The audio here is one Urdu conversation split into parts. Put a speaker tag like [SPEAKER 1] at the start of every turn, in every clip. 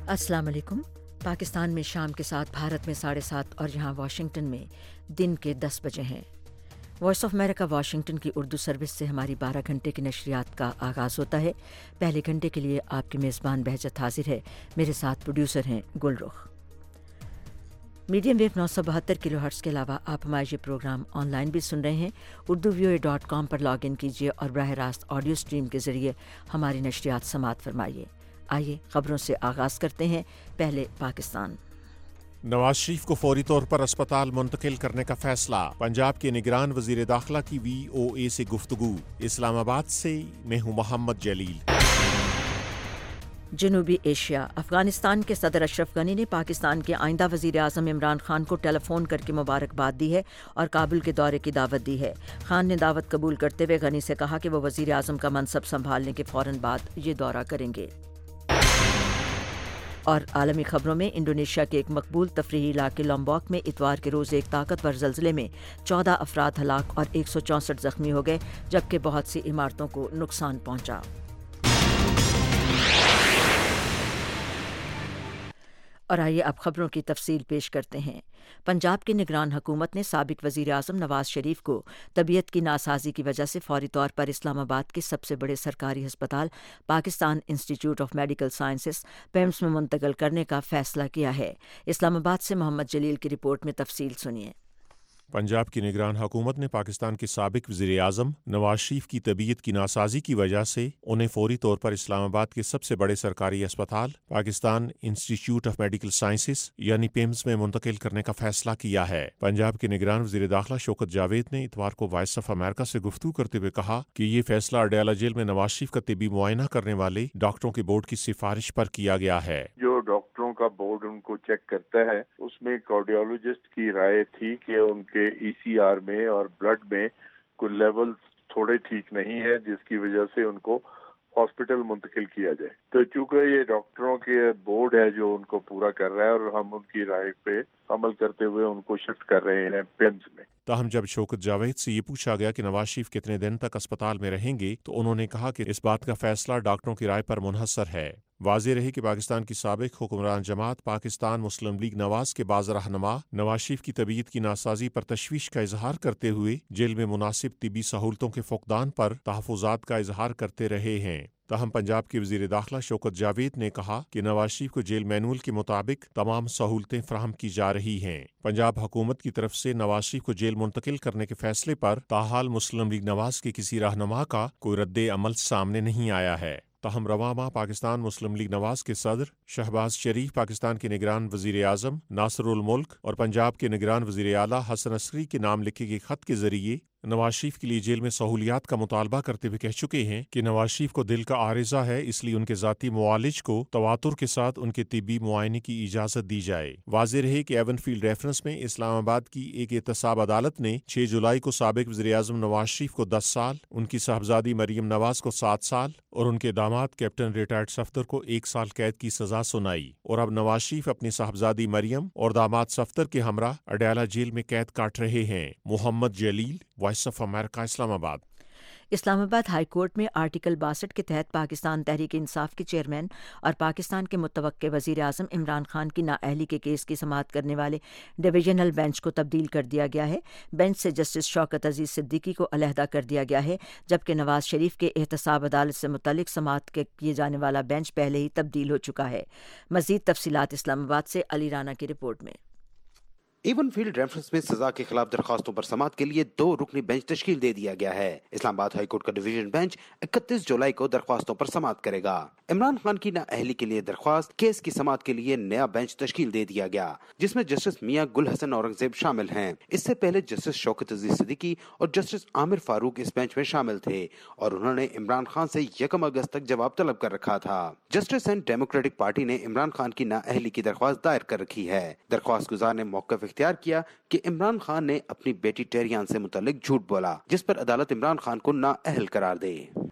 [SPEAKER 1] अस्सलाम वालेकुम। पाकिस्तान में शाम के 7, भारत में 7:30 और यहाँ वाशिंगटन में दिन के 10 बजे हैं। वॉइस ऑफ अमेरिका वाशिंगटन की उर्दू सर्विस से हमारी 12 घंटे की नशरियात का आगाज़ होता है। पहले घंटे के लिए आपके मेज़बान बहजत हाजिर है। मेरे साथ प्रोड्यूसर हैं Gulrukh. Medium wave 972 kilohertz के अलावा आप हमारे ये प्रोग्राम ऑनलाइन भी सुन रहे हैं। urduvoa.com पर लॉग इन कीजिए और बराह रास्त ऑडियो स्ट्रीम के ज़रिए हमारी नशरियात समाअत फरमाइए। आइए खबरों से आगाज़ करते हैं। पहले पाकिस्तान।
[SPEAKER 2] नवाज शरीफ को फौरी तौर पर अस्पताल मुंतकिल करने का फैसला। पंजाब के निगरान वजीर दाखिला की VOA से गुफ्तगू। इस्लामाबाद से मैं हूं मोहम्मद जलील।
[SPEAKER 1] जनूबी एशिया। अफगानिस्तान के सदर अशरफ गनी ने पाकिस्तान के आइंदा वजीर आज़म इमरान खान को टेलीफोन करके मुबारकबाद दी है और काबुल के दौरे की दावत दी है। खान ने दावत कबूल करते हुए गनी से कहा कि वो वजीर आज़म का मनसब संभालने के फ़ौरन बाद ये दौरा करेंगे। और आलमी खबरों में इंडोनेशिया के एक मकबूल तफरीही इलाके लोम्बॉक में इतवार के रोज़ एक ताकतवर ज़लज़ले में 14 अफराद हलाक और 164 ज़ख्मी हो गए, जबकि बहुत सी इमारतों को नुकसान पहुंचा। और आइए अब खबरों की तफसील पेश करते हैं। पंजाब की निगरान हुकूमत ने साबिक वज़ीर आज़म नवाज शरीफ को तबीयत की नासाजी की वजह से फौरी तौर पर इस्लामाबाद के सबसे बड़े सरकारी अस्पताल Pakistan institute of medical sciences PIMS में मुंतकिल करने का फैसला किया है। इस्लामाबाद से मोहम्मद जलील की रिपोर्ट में तफसील सुनिए।
[SPEAKER 2] पंजाब की निगरान हुकूमत ने पाकिस्तान के साबिक वज़ीर आज़म नवाज शरीफ की तबीयत की नासाजी की वजह से उन्हें फौरी तौर पर इस्लामाबाद के सबसे बड़े सरकारी अस्पताल Pakistan institute of medical sciences यानी पेम्स में मुंतकिल करने का फैसला किया है। पंजाब के निगरान वज़ीर दाखिला शौकत जावेद ने इतवार को वॉइस ऑफ अमेरिका से गुफ्तगू करते हुए कहा कि ये फैसला अडयाला जेल में नवाज शरीफ का तिब्बी मुआयना करने वाले डॉक्टरों के बोर्ड की सिफारिश पर किया गया है।
[SPEAKER 3] जो डॉक्टरों का बोर्ड उनको चेक करता है उसमें कार्डियोलॉजिस्ट की राय थी कि उनके ECR में और ब्लड में कुछ लेवल थोड़े ठीक नहीं है, जिसकी वजह से उनको हॉस्पिटल मुंतकिल किया जाए। तो चूंकि ये डॉक्टरों के बोर्ड है जो उनको पूरा कर रहा है और हम उनकी राय पे अमल करते हुए उनको शिफ्ट कर रहे हैं पेम्स में।
[SPEAKER 2] ताहम जब शौकत जावेद से ये पूछा गया कि नवाज शरीफ कितने दिन तक अस्पताल में रहेंगे तो उन्होंने कहा कि इस बात का फैसला डॉक्टरों की राय पर मुनहसर है। वाज़ेह रही कि पाकिस्तान की साबिक हुक्मरान जमात पाकिस्तान मुस्लिम लीग नवाज के बाज़ रहनुमा नवाज शरीफ की तबीयत की नासाजी पर तशवीश का इजहार करते हुए जेल में मुनासिब तिबी सहूलतों के फुकदान पर तहफ़्फ़ुज़ात का इजहार करते रहे हैं। ताहम पंजाब के वज़ीर दाखिला शौकत जावेद ने कहा कि नवाज शरीफ को जेल मैनुअल के मुताबिक तमाम सहूलतें फराहम की जा रही हैं। पंजाब हुकूमत की तरफ से नवाज शरीफ को जेल मुंतकिल करने के फैसले पर ताहाल मुस्लिम लीग नवाज के किसी रहनुमा का कोई रद्द अमल सामने नहीं आया है। ताहम रवां माह पाकिस्तान मुस्लिम लीग नवाज के सदर शहबाज शरीफ, पाकिस्तान के निगरान वज़ीर आज़म नासरुल मुल्क और पंजाब के निगरान वज़ीर आला हसन अस्करी के नाम लिखे गए खत के जरिए नवाज शरीफ के लिए जेल में सहूलियात का मुतालबा करते हुए कह चुके हैं कि नवाज शरीफ को दिल का आरिजा है, इसलिए उनके ज़ाती मुआलिज को तवातुर के साथ उनके तिब्बी मुआयने की इजाज़त दी जाए। वाज़ेह रहे कि एवनफील्ड रेफरेंस में इस्लामाबाद की एक एहतसाब अदालत ने 6 जुलाई को साबिक वज़ीर आज़म नवाज शरीफ को 10 साल, उनकी साहबजादी मरियम नवाज को 7 साल और उनके दामाद कैप्टन रिटायर्ड सफदर को 1 साल कैद की सजा सुनाई। और अब नवाज शरीफ अपनी साहबजादी मरियम और दामाद सफदर के हमरा अडयाला जेल में कैद काट रहे हैं। Mohammad Jalil, voice of America, Islamabad.
[SPEAKER 1] Islamabad high court में आर्टिकल 62 के तहत पाकिस्तान तहरीक इंसाफ के चेयरमैन और पाकिस्तान के मुतवक्के वज़ीर आज़म इमरान खान की नाअहली के केस की समाअत करने वाले डिवीजनल बेंच को तब्दील कर दिया गया है। बेंच से जस्टिस शौकत अजीज़ सिद्दीकी को अलहदा कर दिया गया है, जबकि नवाज शरीफ के एहतसाब अदालत से मुतल्लिक समाअत किए जाने वाला बेंच पहले ही तब्दील हो चुका है। मज़ीद तफसीलात इस्लामाबाद से अली राना की रिपोर्ट में।
[SPEAKER 4] एवनफील्ड रेफरेंस में सजा के खिलाफ दरखास्तों पर समाअत के लिए 2 रुकनी बेंच तश्कील दे दिया गया है। इस्लामाबाद हाई कोर्ट का डिवीजन बेंच 31 जुलाई को दरख्वास्तों पर समाअत करेगा। इमरान खान की नाअहली के लिए दरख्वास्त केस की समाअत के लिए नया बेंच तश्कील दे दिया गया, जिसमें जस्टिस मियां गुल हसन औरंगजेब शामिल हैं। इससे पहले जस्टिस शौकत अजीज सिद्दीकी और जस्टिस आमिर फारूक इस बेंच में शामिल थे और उन्होंने इमरान खान से 1 अगस्त तक जवाब तलब कर रखा था। जस्टिस एंड डेमोक्रेटिक पार्टी ने इमरान खान की नाअहली की दरख्वास्त दायर कर रखी है। दरख्वास्त गुजार ने मौक़िफ़ इख्तियार किया कि इमरान खान ने अपनी बेटी टेरियान से मुतल्लिक झूठ बोला, जिस पर अदालत इमरान खान को नाअहल करार दे।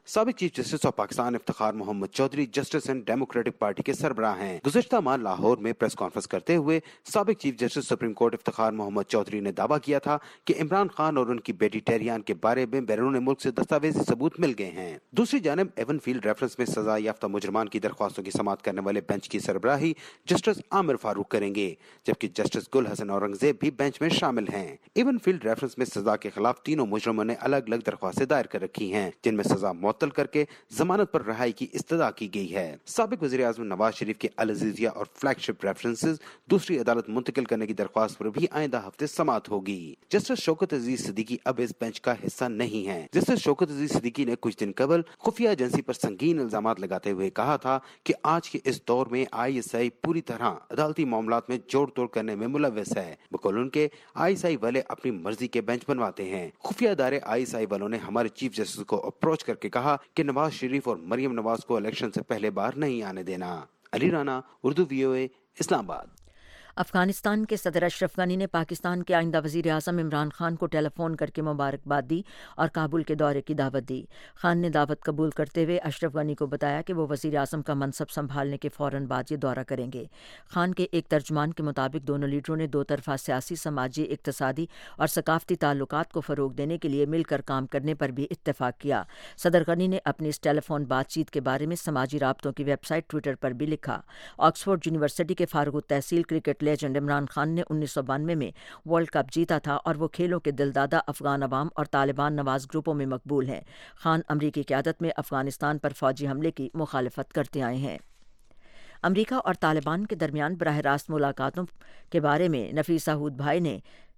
[SPEAKER 4] साबिक chief justice of Pakistan Iftikhar Mohammad Chaudhry Justice and Democratic Party के सरबराह हैं। गुज़श्ता माह लाहौर में प्रेस कॉन्फ्रेंस करते हुए साबिक chief justice supreme court Iftikhar Mohammad Chaudhry ने दावा किया था कि इमरान खान और उनकी बेटी टेरियान के बारे में बैरून मुल्क से दस्तावेजी सबूत मिल गए हैं। दूसरी जानब एवन फील्ड रेफरेंस में सजा याफ्ता मुजरमान की दरख्वास्तों की समाअत करने वाले बेंच की सरबराही जस्टिस आमिर फारूक करेंगे, जबकि जस्टिस गुल हसन औरंगजेब भी बेंच में शामिल हैं। एवन फील्ड रेफरेंस में सजा के खिलाफ तीनों मुजरमों ने अलग अलग दरख्वास्तें दायर कर रखी हैं, जिनमें सजा मुअत्तल करके जमानत पर रहाई की इस्तदा की गई है। साबिक वज़ीर आज़म नवाज शरीफ के अल अज़ीज़िया और फ्लैगशिप रेफरेंसेस दूसरी अदालत मुंतकिल करने की दरख्वास्त पर भी आइंदा हफ्ते समाअत होगी। जस्टिस शौकत अजीज सिद्दीकी अब इस बेंच का हिस्सा नहीं है। जस्टिस शौकत अजीज सिद्दीकी ने कुछ दिन कबल खुफिया एजेंसी पर संगीन इल्जामात लगाते हुए कहा था कि आज के इस दौर में ISI पूरी तरह अदालती मामलात में जोड़ तोड़ करने में मुलव्वस है। बकौल उनके ISI वाले अपनी मर्जी के बेंच बनवाते हैं। खुफिया इदारे ISI वालों ने हमारे चीफ जस्टिस को अप्रोच करके कहा कि नवाज शरीफ और मरियम नवाज को इलेक्शन से पहले बार नहीं आने देना। अली राना, उर्दू VOA, इस्लामाबाद।
[SPEAKER 1] अफगानिस्तान के सदर अशरफ गनी ने पाकिस्तान के आइंदा वज़ीर आज़म इमरान खान को टेलीफोन करके मुबारकबाद दी और काबुल के दौरे की दावत दी। खान ने दावत कबूल करते हुए अशरफ गनी को बताया कि वो वज़ीर आज़म का मनसब संभालने के फ़ौरन बाद ये दौरा करेंगे। खान के एक तर्जुमान के मुताबिक दोनों लीडरों ने दो तरफ़ा सियासी, समाजी, इक़्तिसादी और सकाफ़ती ताल्लुकात को फ़रोग़ देने के लिए मिलकर काम करने पर भी इत्तेफ़ाक़ किया। सदर गनी ने अपनी इस टेलीफोन बातचीत के बारे में समाजी राब्तों की वेबसाइट ट्विटर पर भी लिखा। ऑक्सफोर्ड यूनिवर्सिटी के फारुग तहसील क्रिकेट लेजेंड इमरान खान ने 1992 में वर्ल्ड कप जीता था और वो खेलों के दिलदादा अफगान अवाम और तालिबान नवाज ग्रुपों में मकबूल हैं। खान अमरीकी क़यादत में अफगानिस्तान पर फ़ौजी हमले की मुखालफत करते आए हैं। अमरीका और तालिबान के दरमियान बराह रास्त मुलाकातों के बारे में नफीसा हूद भाई ने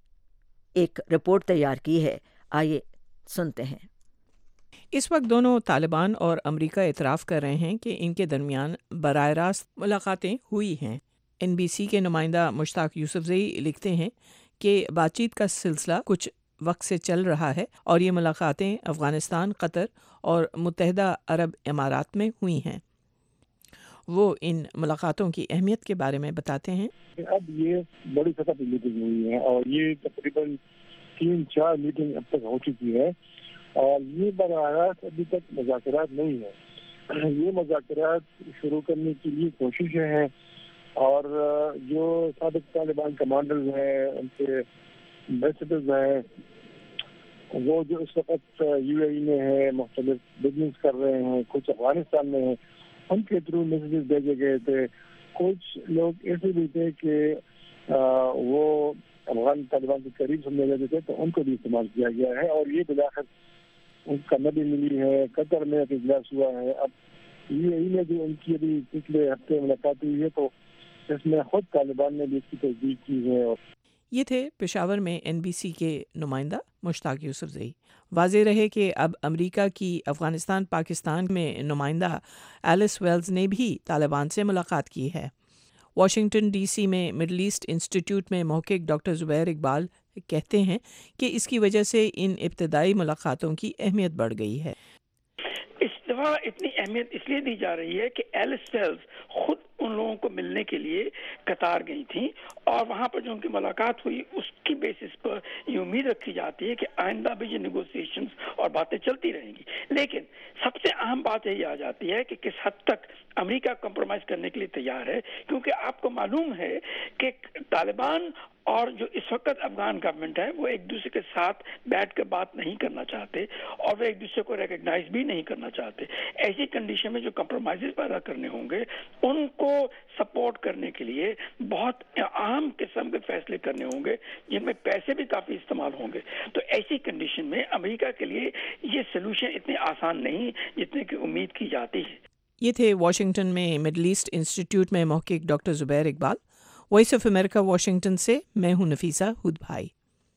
[SPEAKER 1] एक रिपोर्ट तैयार की है, आइए सुनते हैं।
[SPEAKER 5] इस वक्त दोनों तालिबान और अमरीका इतराफ़ कर रहे हैं कि इनके दरमियान बराह रास्त मुलाकातें हुई हैं। NBC के नुमाइंदा मुश्ताक यूसुफज़ई लिखते हैं कि बातचीत का सिलसिला कुछ वक्त से चल रहा है और ये मुलाकातें अफ़गानिस्तान, कतर और मुत्तहिदा अरब इमारात में हुई हैं। वो इन मुलाकातों की अहमियत के बारे में बताते हैं।
[SPEAKER 6] अब ये बड़ी सतह पर मीटिंग हुई है और ये तकरीबन 3-4 मीटिंग अब तक हो चुकी है और ये बराह रास्त अभी तक मुज़ाकरात नहीं है। ये मुज़ाकरात शुरू करने की लिए कोशिशें हैं और जो साबिक तालिबान कमांडर्स हैं, उनके एम्बेसडर्स हैं, वो जो इस वक्त UAE में है, मुख्तलिफ बिजनेस कर रहे हैं, कुछ अफगानिस्तान में है, उनके थ्रू मैसेजेस भेजे गए थे। कुछ लोग ऐसे भी थे कि वो अफगान तालिबान के करीब समझे जाते थे, तो उनको भी इस्तेमाल किया गया है और ये बिलाखिर उनका नबी मिली है। कतर में इजलास हुआ है। अब UAE में जो उनकी अभी पिछले हफ्ते मुलाकात हुई है, तो इसमें खुद तालिबान ने भी इसकी तस्दीक की है।
[SPEAKER 5] ये थे पेशावर में NBC के नुमाइंदा मुश्ताक यूसुफज़ई। वाज़ेह रहे कि अब अमेरिका की अफ़गानिस्तान पाकिस्तान में नुमाइंदा एलिस वेल्स ने भी तालिबान से मुलाकात की है। वाशिंगटन DC में मिडल ईस्ट इंस्टीट्यूट में महक़िक़ डॉक्टर ज़ुबैर इकबाल कहते हैं कि इसकी वजह से इन इब्तदाई मुलाकातों की अहमियत बढ़ गई है।
[SPEAKER 7] इस दफ़ा इतनी अहमियत इसलिए दी जा रही है कि एलिस वेल्स खुद उन लोगों को मिलने के लिए कतार गई थी और वहाँ पर जो उनकी मुलाकात हुई उसकी बेसिस पर ये उम्मीद रखी जाती है कि आइंदा भी ये नेगोशिएशंस और बातें चलती रहेंगी। लेकिन सबसे अहम बात यही आ जाती है कि किस हद तक अमेरिका कॉम्प्रोमाइज़ करने के लिए तैयार है, क्योंकि आपको मालूम है कि तालिबान और जो इस वक्त अफगान गवर्नमेंट है वो एक दूसरे के साथ बैठ कर बात नहीं करना चाहते और वो एक दूसरे को रिकग्नाइज भी नहीं करना चाहते। ऐसी कंडीशन में जो कॉम्प्रोमाइज़ पैदा करने होंगे उनको सपोर्ट करने के लिए बहुत अहम किस्म के फैसले करने होंगे जिनमें पैसे भी काफ़ी इस्तेमाल होंगे। तो ऐसी कंडीशन में अमेरिका के लिए ये सोल्यूशन इतने आसान नहीं जितने की उम्मीद की जाती है।
[SPEAKER 5] ये थे वाशिंगटन में मिडल ईस्ट इंस्टीट्यूट में महक़िक़ doctor Zubair Iqbal. Voice of America Washington से मैं हूं नफीसा हुद भाई।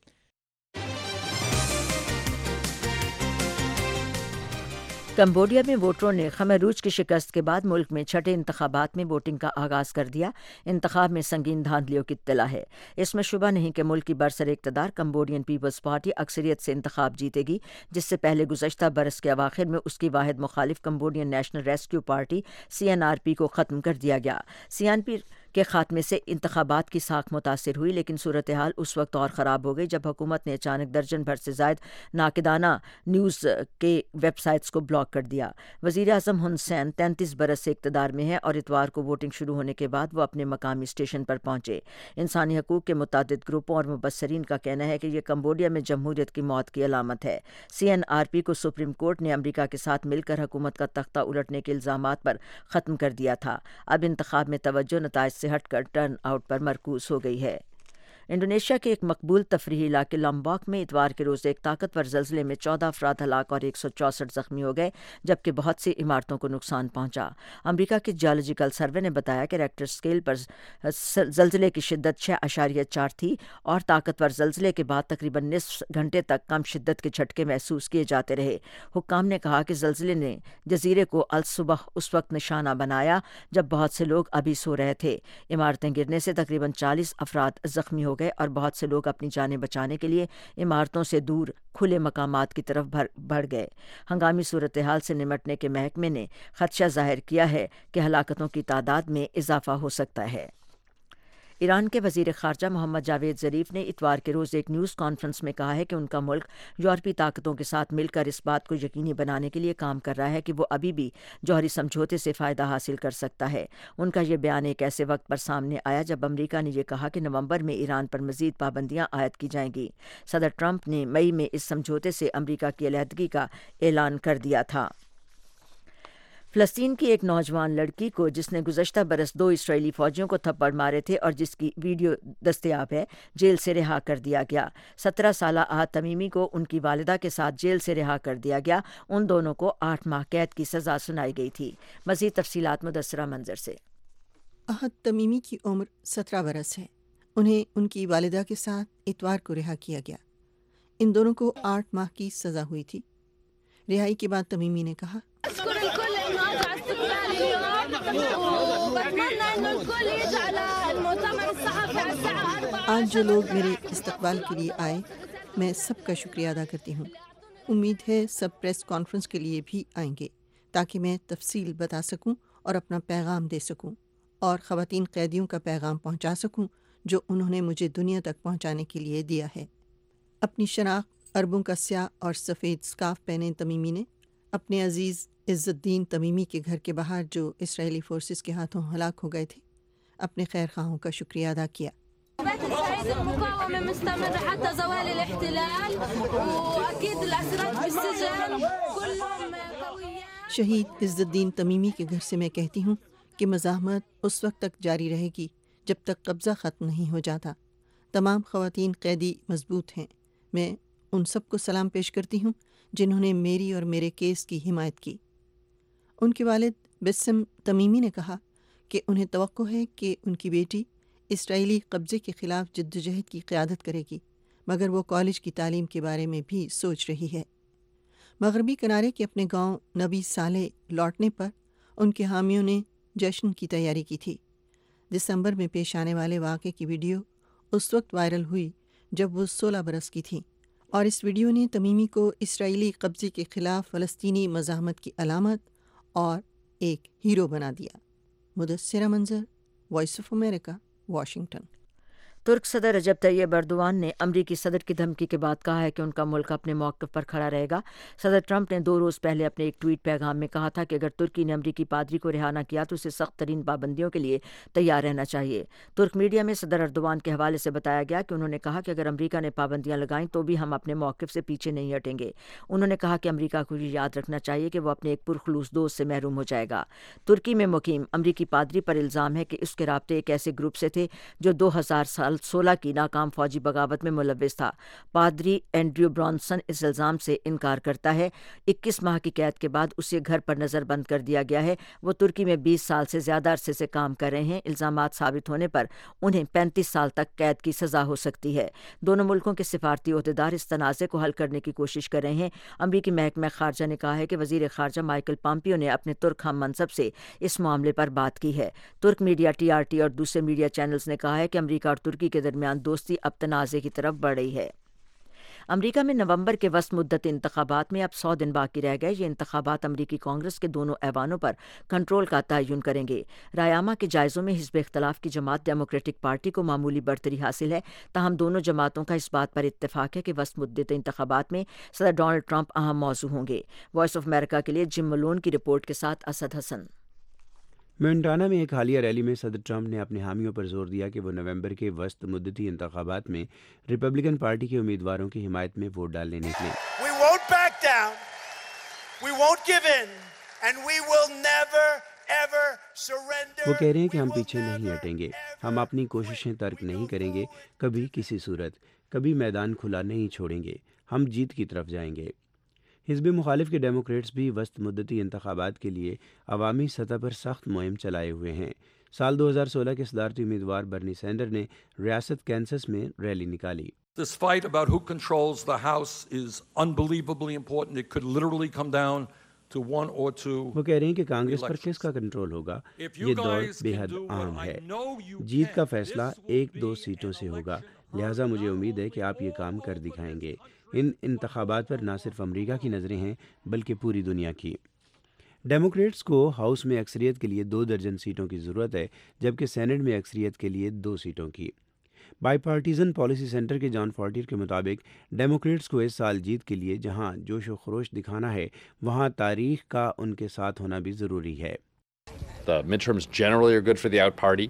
[SPEAKER 1] कंबोडिया में वोटरों ने खमरूज की शिकस्त के बाद मुल्क में छठे इंतखाबात में वोटिंग का आगाज़ कर दिया। इंतखाब में संगीन धांधलियों की इत्तला है। इसमें शुबा नहीं कि मुल्क की बरसर इक़्तिदार कम्बोडियन पीपल्स पार्टी अक्सरियत से इंतखाब जीतेगी, जिससे पहले गुज़श्ता बरस के अवाखिर में उसकी वाहिद मुखालिफ Cambodian National Rescue Party CNRP को ख़त्म कर दिया गया। CNRP کے خاتمے سے انتخابات کی ساکھ متاثر ہوئی، لیکن صورتحال اس وقت اور خراب ہو گئی جب حکومت نے اچانک درجن بھر سے زائد ناقدانہ نیوز کے ویب سائٹس کو بلاک کر دیا۔ وزیر اعظم ہن سین 33 برس سے اقتدار میں ہے اور اتوار کو ووٹنگ شروع ہونے کے بعد وہ اپنے مقامی اسٹیشن پر پہنچے۔ انسانی حقوق کے متعدد گروپوں اور مبصرین کا کہنا ہے کہ یہ کمبوڈیا میں جمہوریت کی موت کی علامت ہے۔ CNRP کو سپریم کورٹ نے امریکہ کے ساتھ مل کر حکومت کا تختہ الٹنے کے الزامات پر ختم کر دیا تھا۔ اب انتخاب میں توجہ نتائج سے ہٹ کر ٹرن آؤٹ پر مرکوز ہو گئی ہے۔ انڈونیشیا کے ایک مقبول تفریحی علاقے لمباک میں اتوار کے روز ایک طاقتور زلزلے میں 14 افراد ہلاک اور 164 زخمی ہو گئے، جبکہ بہت سی عمارتوں کو نقصان پہنچا۔ امریکہ کے جیولوجیکل سروے نے بتایا کہ ریکٹر اسکیل پر زلزلے کی شدت 6.4 تھی اور طاقتور زلزلے کے بعد تقریباً نصف گھنٹے تک کم شدت کے جھٹکے محسوس کیے جاتے رہے۔ حکام نے کہا کہ زلزلے نے جزیرے کو الصبح اس وقت نشانہ بنایا جب بہت سے لوگ ابھی سو رہے تھے۔ عمارتیں گرنے سے تقریباً 40 افراد زخمی ہو گئے اور بہت سے لوگ اپنی جانیں بچانے کے لیے عمارتوں سے دور کھلے مقامات کی طرف بڑھ گئے۔ ہنگامی صورتحال سے نمٹنے کے محکمے نے خدشہ ظاہر کیا ہے کہ ہلاکتوں کی تعداد میں اضافہ ہو سکتا ہے۔ ایران کے وزیر خارجہ محمد جاوید ظریف نے اتوار کے روز ایک نیوز کانفرنس میں کہا ہے کہ ان کا ملک یورپی طاقتوں کے ساتھ مل کر اس بات کو یقینی بنانے کے لیے کام کر رہا ہے کہ وہ ابھی بھی جوہری سمجھوتے سے فائدہ حاصل کر سکتا ہے۔ ان کا یہ بیان ایک ایسے وقت پر سامنے آیا جب امریکہ نے یہ کہا کہ نومبر میں ایران پر مزید پابندیاں عائد کی جائیں گی۔ صدر ٹرمپ نے مئی میں اس سمجھوتے سے امریکہ کی علیحدگی کا اعلان کر دیا تھا۔ فلسطین کی ایک نوجوان لڑکی کو جس نے گزشتہ برس 2 اسرائیلی فوجیوں کو تھپڑ مارے تھے اور جس کی ویڈیو دستیاب ہے، جیل سے رہا کر دیا گیا۔ 17 سالہ احد تمیمی کو ان کی والدہ کے ساتھ جیل سے رہا کر دیا گیا۔ ان دونوں کو 8 ماہ قید کی سزا سنائی گئی تھی۔ مزید تفصیلات مدثرہ منظر سے۔
[SPEAKER 5] احد تمیمی کی عمر 17 برس ہے۔ انہیں ان کی والدہ کے ساتھ اتوار کو رہا کیا گیا۔ ان دونوں کو 8 ماہ کی سزا ہوئی تھی۔ رہائی کے بعد تمیمی نے کہا، آج جو لوگ میرے استقبال کے لیے آئے، میں سب کا شکریہ ادا کرتی ہوں۔ امید ہے سب پریس کانفرنس کے لیے بھی آئیں گے تاکہ میں تفصیل بتا سکوں اور اپنا پیغام دے سکوں اور خواتین قیدیوں کا پیغام پہنچا سکوں جو انہوں نے مجھے دنیا تک پہنچانے کے لیے دیا ہے۔ اپنی شناخت عربوں کا سیاہ اور سفید سکارف پہنے تمیمی نے اپنے عزیز عز الدین تمیمی کے گھر کے باہر جو اسرائیلی فورسز کے ہاتھوں ہلاک ہو گئے تھے، اپنے خیر خواہوں کا شکریہ ادا کیا۔ شہید عز الدین تمیمی کے گھر سے میں کہتی ہوں کہ مزاحمت اس وقت تک جاری رہے گی جب تک قبضہ ختم نہیں ہو جاتا۔ تمام خواتین قیدی مضبوط ہیں۔ میں ان سب کو سلام پیش کرتی ہوں جنہوں نے میری اور میرے کیس کی حمایت کی۔ ان کے والد بسم تمیمی نے کہا کہ انہیں توقع ہے کہ ان کی بیٹی اسرائیلی قبضے کے خلاف جدوجہد کی قیادت کرے گی، مگر وہ کالج کی تعلیم کے بارے میں بھی سوچ رہی ہے۔ مغربی کنارے کے اپنے گاؤں نبی صالح لوٹنے پر ان کے حامیوں نے جشن کی تیاری کی تھی۔ دسمبر میں پیش آنے والے واقعے کی ویڈیو اس وقت وائرل ہوئی جب وہ 16 برس کی تھیں، اور اس ویڈیو نے تمیمی کو اسرائیلی قبضے کے خلاف فلسطینی مزاحمت کی علامت اور ایک ہیرو بنا دیا۔ مدثرہ Manzar, voice of America, Washington.
[SPEAKER 1] ترک صدر رجب طیب ایردوان نے امریکی صدر کی دھمکی کے بعد کہا ہے کہ ان کا ملک اپنے موقف پر کھڑا رہے گا۔ صدر ٹرمپ نے 2 روز پہلے اپنے ایک ٹویٹ پیغام میں کہا تھا کہ اگر ترکی نے امریکی پادری کو رہا نہ کیا تو اسے سخت ترین پابندیوں کے لیے تیار رہنا چاہیے۔ ترک میڈیا میں صدر ایردوان کے حوالے سے بتایا گیا کہ انہوں نے کہا کہ اگر امریکہ نے پابندیاں لگائیں تو بھی ہم اپنے موقف سے پیچھے نہیں ہٹیں گے۔ انہوں نے کہا کہ امریکہ کو یہ یاد رکھنا چاہیے کہ وہ اپنے ایک پرخلوص دوست سے محروم ہو جائے گا۔ ترکی میں مقیم امریکی پادری پر الزام ہے کہ اس کے رابطے ایک ایسے گروپ سے تھے جو 2016 کی ناکام فوجی بغاوت میں ملوث تھا۔ پادری اینڈریو برانسن اس الزام سے انکار کرتا ہے۔ 21 ماہ کی قید کے بعد اسے گھر پر نظر بند کر دیا گیا ہے۔ وہ ترکی میں 20 سال سے زیادہ عرصے سے کام کر رہے ہیں۔ الزامات ثابت ہونے پر انہیں 35 سال تک قید کی سزا ہو سکتی ہے۔ دونوں ملکوں کے سفارتی عہدیدار اس تنازع کو حل کرنے کی کوشش کر رہے ہیں۔ امریکی محکمہ خارجہ نے کہا ہے کہ وزیر خارجہ مائیکل پامپیو نے اپنے ترک ہم منصب سے اس معاملے پر بات کی ہے۔ ترک میڈیا TRT اور دوسرے میڈیا چینلز نے کہا ہے کہ امریکہ اور ترکی کے درمیان دوستی اب تنازع کی طرف بڑھ رہی ہے۔ امریکہ میں نومبر کے وسط مدت انتخابات میں اب 100 دن باقی رہ گئے۔ یہ انتخابات امریکی کانگریس کے دونوں ایوانوں پر کنٹرول کا تعین کریں گے۔ رائے کے جائزوں میں حزب اختلاف کی جماعت ڈیموکریٹک پارٹی کو معمولی برتری حاصل ہے، تاہم دونوں جماعتوں کا اس بات پر اتفاق ہے کہ وسط مدت انتخابات میں صدر ڈونلڈ ٹرمپ اہم موضوع ہوں گے۔ وائس آف امریکہ کے لیے جم ملون کی رپورٹ کے ساتھ اسد حسن۔
[SPEAKER 8] مونٹانا میں ایک حالیہ ریلی میں صدر ٹرمپ نے اپنے حامیوں پر زور دیا کہ وہ نومبر کے وسط مدتی انتخابات میں ریپبلکن پارٹی کے امیدواروں کی حمایت میں ووٹ ڈالنے نکلیں۔ وہ کہہ رہے ہیں کہ ہم پیچھے نہیں ہٹیں گے، ہم اپنی کوششیں ترک نہیں کریں گے، کبھی کسی صورت، کبھی میدان کھلا نہیں چھوڑیں گے، ہم جیت کی طرف جائیں گے۔ حزب مخالف کے ڈیموکریٹس بھی وسط مدتی انتخابات کے لیے عوامی سطح پر سخت مہم چلائے ہوئے ہیں۔ سال 2016 کے صدارتی امیدوار برنی سینڈر نے ریاست کینسس میں ریلی نکالی۔
[SPEAKER 9] This fight about who controls the House is unbelievably important. It could literally come down to one or two.
[SPEAKER 8] وہ کہہ رہے ہیں کہ کانگریس پر کس کا کنٹرول ہوگا، یہ دور بے حد اہم ہے۔ جیت کا فیصلہ 1-2 سیٹوں سے ہوگا، لہٰذا مجھے امید ہے کہ آپ یہ کام کر دکھائیں گے۔ ان انتخابات پر نہ صرف امریکہ کی نظریں ہیں بلکہ پوری دنیا کی۔ ڈیموکریٹس کو ہاؤس میں اکثریت کے لیے 2 درجن سیٹوں کی ضرورت ہے، جبکہ سینٹ میں اکثریت کے لیے 2 سیٹوں کی۔ بائی پارٹیزن پالیسی سینٹر کے جان فورٹیر کے مطابق ڈیموکریٹس کو اس سال جیت کے لیے جہاں جوش و خروش دکھانا ہے، وہاں تاریخ کا ان کے ساتھ ہونا بھی ضروری ہے۔
[SPEAKER 10] The midterms generally are good for the out party,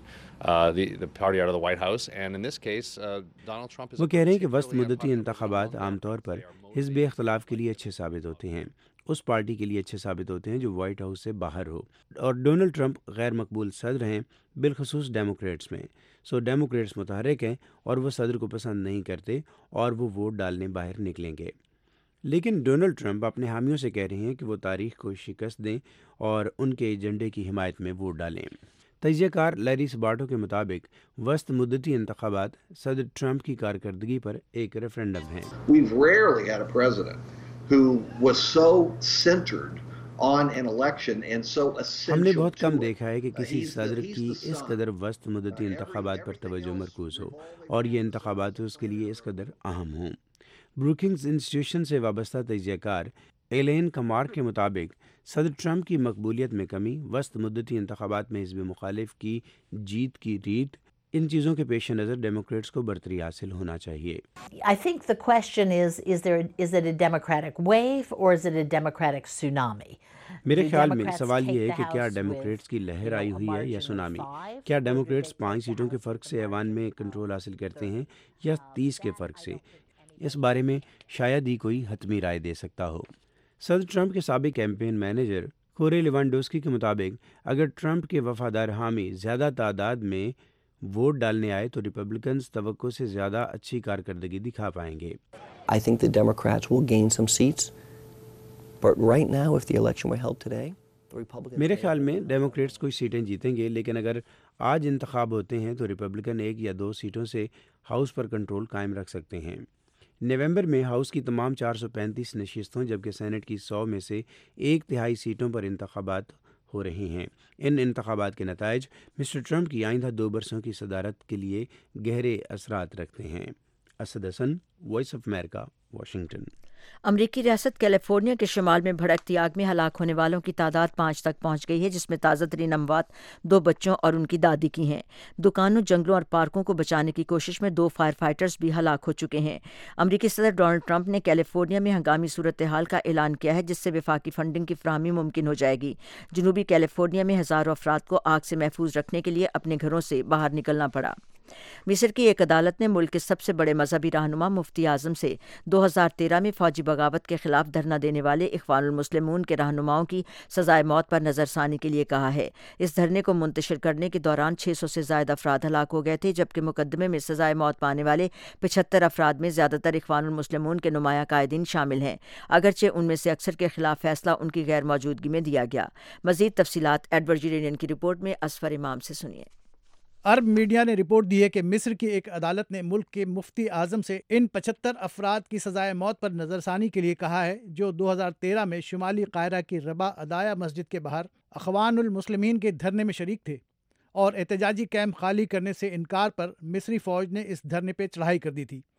[SPEAKER 10] the party out of the White House, and in this case, Donald Trump is.
[SPEAKER 8] وہ کہہ رہے ہیں کہ وسط مدتی انتخابات عام طور پر حزب اختلاف کے لیے اچھے ثابت ہوتے ہیں، اس پارٹی کے لیے اچھے ثابت ہوتے ہیں جو وائٹ ہاؤس سے باہر ہو، اور ڈونلڈ ٹرمپ غیر مقبول صدر ہیں، بالخصوص ڈیموکریٹس میں۔ سو ڈیموکریٹس متحرک ہیں اور وہ صدر کو پسند نہیں کرتے اور وہ ووٹ ڈالنے باہر نکلیں گے۔ لیکن ڈونلڈ ٹرمپ اپنے حامیوں سے کہہ رہے ہیں کہ وہ تاریخ کو شکست دیں اور ان کے ایجنڈے کی حمایت میں ووٹ ڈالیں۔ تجزیہ کار لیری سباٹو کے مطابق وسط مدتی انتخابات صدر ٹرمپ کی کارکردگی پر ایک ریفرنڈم ہیں۔
[SPEAKER 11] We've rarely had a president who was so centered on an election and so essential.
[SPEAKER 8] ہم نے بہت کم دیکھا ہے کہ کسی صدر کی اس قدر وسط مدتی انتخابات پر توجہ مرکوز ہو اور یہ انتخابات اس کے لیے اس قدر اہم ہوں۔ بروکنگز انسٹیٹیوشن سے وابستہ تجزیہ کار ایلین کمارک کے مطابق صدر ٹرمپ کی مقبولیت میں کمی، وسط مدتی انتخابات میں حزب مخالف کی جیت کی ریت، ان چیزوں کے پیش نظر ڈیموکریٹس کو برتری حاصل ہونا چاہیے۔
[SPEAKER 12] I think the question is it a democratic wave or is it a democratic tsunami?
[SPEAKER 8] میرے خیال میں سوال یہ ہے کہ کیا ڈیموکریٹس کی لہر آئی ہوئی ہے یا سونامی؟ کیا ڈیموکریٹس 5 سیٹوں کے فرق سے ایوان میں کنٹرول حاصل کرتے ہیں یا 30 کے فرق سے؟ اس بارے میں شاید ہی کوئی حتمی رائے دے سکتا ہو۔ صدر ٹرمپ کے سابق کیمپین مینیجر کورے لیوانڈوسکی کے مطابق اگر ٹرمپ کے وفادار حامی زیادہ تعداد میں ووٹ ڈالنے آئے تو ریپبلکنز توقع سے زیادہ اچھی کارکردگی دکھا پائیں گے۔
[SPEAKER 13] I think the Democrats will gain some seats, but right now if the election were held today, the Republicans.
[SPEAKER 8] میرے خیال میں ڈیموکریٹس کچھ سیٹیں جیتیں گے، لیکن اگر آج انتخاب ہوتے ہیں تو ریپبلکن 1 یا 2 سیٹوں سے ہاؤس پر کنٹرول قائم رکھ سکتے ہیں۔ نومبر میں ہاؤس کی تمام 435 نشستوں جبکہ سینٹ کی 100 میں سے 1/3 سیٹوں پر انتخابات ہو رہے ہیں۔ ان انتخابات کے نتائج مسٹر ٹرمپ کی آئندہ 2 برسوں کی صدارت کے لیے گہرے اثرات رکھتے ہیں۔ Asad Hassan, voice of America, Washington.
[SPEAKER 1] امریکی ریاست کیلیفورنیا کے شمال میں بھڑکتی آگ میں ہلاک ہونے والوں کی تعداد 5 تک پہنچ گئی ہے، جس میں تازہ ترین اموات 2 بچوں اور ان کی دادی کی ہیں۔ دکانوں، جنگلوں اور پارکوں کو بچانے کی کوشش میں 2 فائر فائٹرز بھی ہلاک ہو چکے ہیں۔ امریکی صدر ڈونلڈ ٹرمپ نے کیلیفورنیا میں ہنگامی صورتحال کا اعلان کیا ہے، جس سے وفاقی فنڈنگ کی فراہمی ممکن ہو جائے گی۔ جنوبی کیلیفورنیا میں ہزاروں افراد کو آگ سے محفوظ رکھنے کے لیے اپنے گھروں سے باہر نکلنا پڑا۔ مصر کی ایک عدالت نے ملک کے سب سے بڑے مذہبی رہنما مفتی اعظم سے 2013 میں فوجی بغاوت کے خلاف دھرنا دینے والے اخوان المسلمون کے رہنماؤں کی سزائے موت پر نظر ثانی کے لیے کہا ہے۔ اس دھرنے کو منتشر کرنے کے دوران 600 سے زائد افراد ہلاک ہو گئے تھے، جبکہ مقدمے میں سزائے موت پانے والے 75 افراد میں زیادہ تر اخوان المسلمون کے نمایاں قائدین شامل ہیں، اگرچہ ان میں سے اکثر کے خلاف فیصلہ ان کی غیر موجودگی میں دیا گیا۔ مزید تفصیلات ایڈورڈ جیرینین کی رپورٹ میں اصفر امام سے سنیے۔
[SPEAKER 14] عرب میڈیا نے رپورٹ دی ہے کہ مصر کی ایک عدالت نے ملک کے مفتی اعظم سے ان 75 افراد کی سزائے موت پر نظر ثانی کے لیے کہا ہے، جو 2013 میں شمالی قاہرہ کی ربا ادایا مسجد کے باہر اخوان المسلمین کے دھرنے میں شریک تھے اور احتجاجی کیمپ خالی کرنے سے انکار پر مصری فوج نے اس دھرنے پہ چڑھائی کر دی تھی۔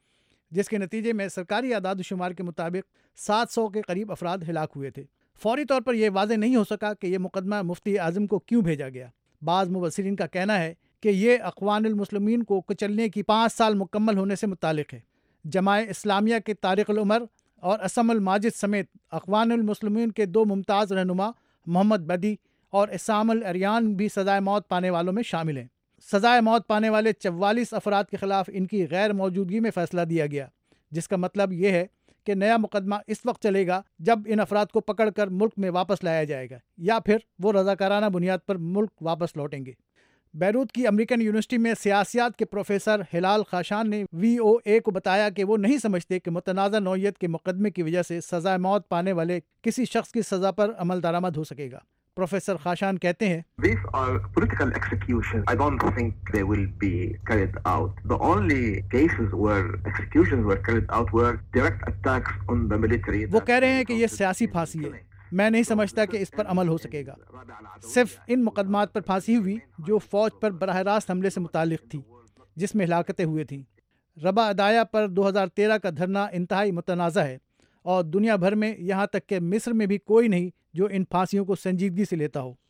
[SPEAKER 14] جس کے نتیجے میں سرکاری اعداد و شمار کے مطابق 700 کے قریب افراد ہلاک ہوئے تھے۔ فوری طور پر یہ واضح نہیں ہو سکا کہ یہ مقدمہ مفتی اعظم کو کیوں بھیجا گیا۔ بعض مبصرین کا کہنا ہے کہ یہ اخوان المسلمین کو کچلنے کی 5 سال مکمل ہونے سے متعلق ہے۔ جماعت اسلامیہ کے طارق العمر اور اسم الماجد سمیت اخوان المسلمین کے 2 ممتاز رہنما محمد بدی اور اسام الاریان بھی سزائے موت پانے والوں میں شامل ہیں۔ سزائے موت پانے والے 44 افراد کے خلاف ان کی غیر موجودگی میں فیصلہ دیا گیا، جس کا مطلب یہ ہے کہ نیا مقدمہ اس وقت چلے گا جب ان افراد کو پکڑ کر ملک میں واپس لایا جائے گا، یا پھر وہ رضاکارانہ بنیاد پر ملک واپس لوٹیں گے۔ بیروت کی امریکن یونیورسٹی میں سیاسیات کے پروفیسر ہلال خاشان نے VOA کو بتایا کہ وہ نہیں سمجھتے کہ متنازع نوعیت کے مقدمے کی وجہ سے سزائے موت پانے والے کسی شخص کی سزا پر عمل درآمد ہو سکے گا۔ پروفیسر خاشان کہتے ہیں
[SPEAKER 15] These are political executions. I don't think they will be carried out. The only cases where executions were carried out were direct attacks on the military.
[SPEAKER 14] وہ کہہ رہے ہیں کہ یہ سیاسی پھانسی ہے، میں نہیں سمجھتا کہ اس پر عمل ہو سکے گا۔ صرف ان مقدمات پر پھانسی ہوئی جو فوج پر براہ راست حملے سے متعلق تھی، جس میں ہلاکتیں ہوئی تھیں۔ ربا ادائیہ پر 2013 کا دھرنا انتہائی متنازع ہے، اور دنیا بھر میں یہاں تک کہ مصر میں بھی کوئی نہیں جو ان پھانسیوں کو سنجیدگی سے لیتا ہو۔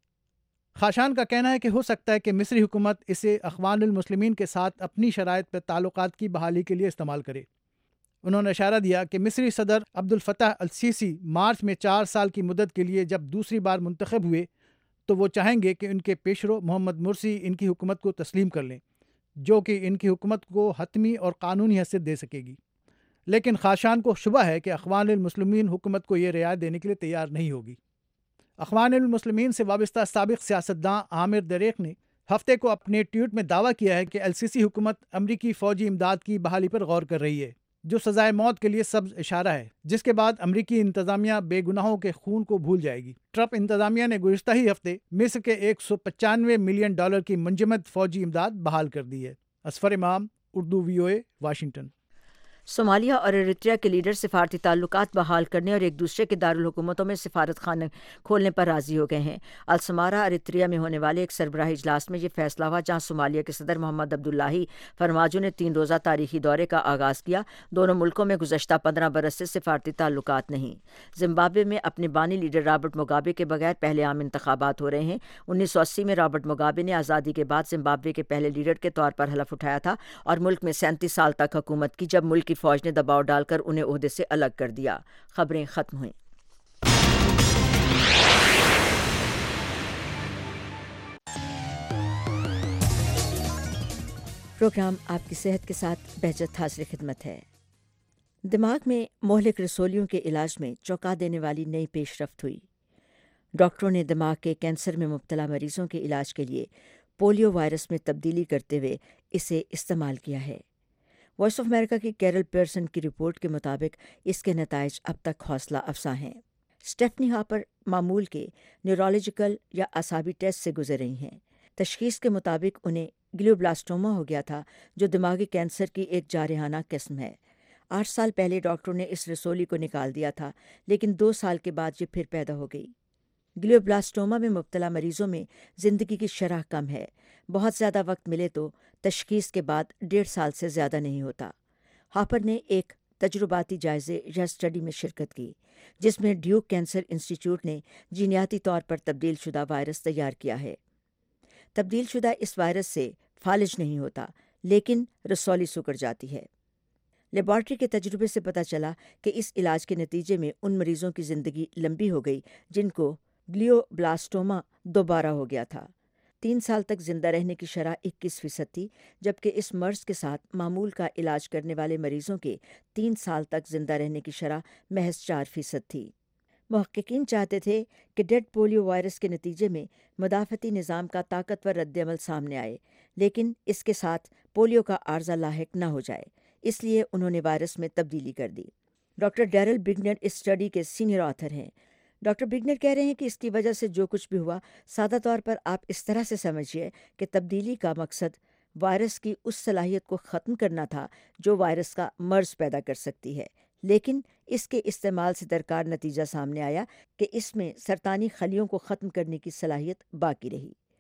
[SPEAKER 14] خاشان کا کہنا ہے کہ ہو سکتا ہے کہ مصری حکومت اسے اخوان المسلمین کے ساتھ اپنی شرائط پر تعلقات کی بحالی کے لیے استعمال کرے۔ انہوں نے اشارہ دیا کہ مصری صدر عبد الفتاح السیسی مارچ میں 4 سال کی مدت کے لیے جب دوسری بار منتخب ہوئے تو وہ چاہیں گے کہ ان کے پیشرو محمد مرسی ان کی حکومت کو تسلیم کر لیں، جو کہ ان کی حکومت کو حتمی اور قانونی حیثیت دے سکے گی۔ لیکن خاشان کو شبہ ہے کہ اخوان المسلمین حکومت کو یہ رعایت دینے کے لیے تیار نہیں ہوگی۔ اخوان المسلمین سے وابستہ سابق سیاستداں عامر دریق نے ہفتے کو اپنے ٹویٹ میں دعویٰ کیا ہے کہ السیسی حکومت امریکی فوجی امداد کی بحالی پر غور کر رہی ہے، جو سزائے موت کے لیے سبز اشارہ ہے، جس کے بعد امریکی انتظامیہ بے گناہوں کے خون کو بھول جائے گی۔ ٹرمپ انتظامیہ نے گزشتہ ہی ہفتے مصر کے $195 ملین کی منجمد فوجی امداد بحال کر دی ہے۔ Asfar Imam, Urdu VOA، Washington.
[SPEAKER 1] صومالیہ اور ایریٹریا کے لیڈر سفارتی تعلقات بحال کرنے اور ایک دوسرے کے دارالحکومتوں میں سفارت خانے کھولنے پر راضی ہو گئے ہیں۔ السمارا ایریٹریا میں ہونے والے ایک سربراہی اجلاس میں یہ فیصلہ ہوا، جہاں صومالیہ کے صدر محمد عبداللہی فرماجو نے 3 روزہ تاریخی دورے کا آغاز کیا۔ دونوں ملکوں میں گزشتہ 15 برس سے سفارتی تعلقات نہیں۔ زمبابوے میں اپنے بانی لیڈر رابرٹ مگابے کے بغیر پہلے عام انتخابات ہو رہے ہیں۔ 1980 میں رابرٹ مگابے نے آزادی کے بعد زمبابوے کے پہلے لیڈر کے طور پر حلف اٹھایا تھا اور ملک میں 37 سال تک حکومت کی، جب ملک کی فوج نے دباؤ ڈال کر انہیں عہدے سے الگ کر دیا۔ خبریں ختم ہوئیں۔ پروگرام آپ کی صحت کے ساتھ بہجت حاضر خدمت ہے۔ دماغ میں مہلک رسولیوں کے علاج میں چونکا دینے والی نئی پیش رفت ہوئی۔ ڈاکٹروں نے دماغ کے کینسر میں مبتلا مریضوں کے علاج کے لیے پولیو وائرس میں تبدیلی کرتے ہوئے اسے استعمال کیا ہے۔ وائس آف امریکہ کی کیرل پیئرسن کی رپورٹ کے مطابق اس کے نتائج اب تک حوصلہ افزا ہیں۔ اسٹیفنی ہاپر معمول کے نیورولوجیکل یا اعصابی ٹیسٹ سے گزر رہی ہیں۔ تشخیص کے مطابق انہیں گلیوبلاسٹوما ہو گیا تھا، جو دماغی کینسر کی ایک جارحانہ قسم ہے۔ 8 سال پہلے ڈاکٹروں نے اس رسولی کو نکال دیا تھا، لیکن 2 سال کے بعد یہ پھر پیدا ہو گئی۔ گلیوبلاسٹوما میں مبتلا مریضوں میں زندگی کی شرح کم ہے۔ بہت زیادہ وقت ملے تو تشخیص کے بعد 1.5 سال سے زیادہ نہیں ہوتا۔ ہاپر نے ایک تجرباتی جائزے یا اسٹڈی میں شرکت کی، جس میں ڈیوک کینسر انسٹیٹیوٹ نے جینیاتی طور پر تبدیل شدہ وائرس تیار کیا ہے۔ تبدیل شدہ اس وائرس سے فالج نہیں ہوتا، لیکن رسولی سکڑ جاتی ہے۔ لیبارٹری کے تجربے سے پتہ چلا کہ اس علاج کے نتیجے میں ان مریضوں کی زندگی لمبی ہو گئی جن کو گلیوبلاسٹوما دوبارہ ہو گیا تھا۔ 3 سال تک زندہ رہنے کی شرح 21% تھی، جبکہ اس مرض کے ساتھ معمول کا علاج کرنے والے مریضوں کے 3 سال تک زندہ رہنے کی شرح محض 4% تھی۔ محققین چاہتے تھے کہ ڈیڈ پولیو وائرس کے نتیجے میں مدافعتی نظام کا طاقتور رد عمل سامنے آئے، لیکن اس کے ساتھ پولیو کا عارضہ لاحق نہ ہو جائے، اس لیے انہوں نے وائرس میں تبدیلی کر دی۔ ڈاکٹر ڈیرل بگنر اس اسٹڈی کے سینئر آتھر ہیں۔ ڈاکٹر بگنر کہہ رہے ہیں کہ اس کی وجہ سے جو کچھ بھی ہوا، سادہ طور پر آپ اس طرح سے سمجھیے کہ تبدیلی کا مقصد وائرس کی اس صلاحیت کو ختم کرنا تھا جو وائرس کا مرض پیدا کر سکتی ہے، لیکن اس کے استعمال سے درکار نتیجہ سامنے آیا کہ اس میں سرطانی خلیوں کو ختم کرنے کی صلاحیت باقی رہی۔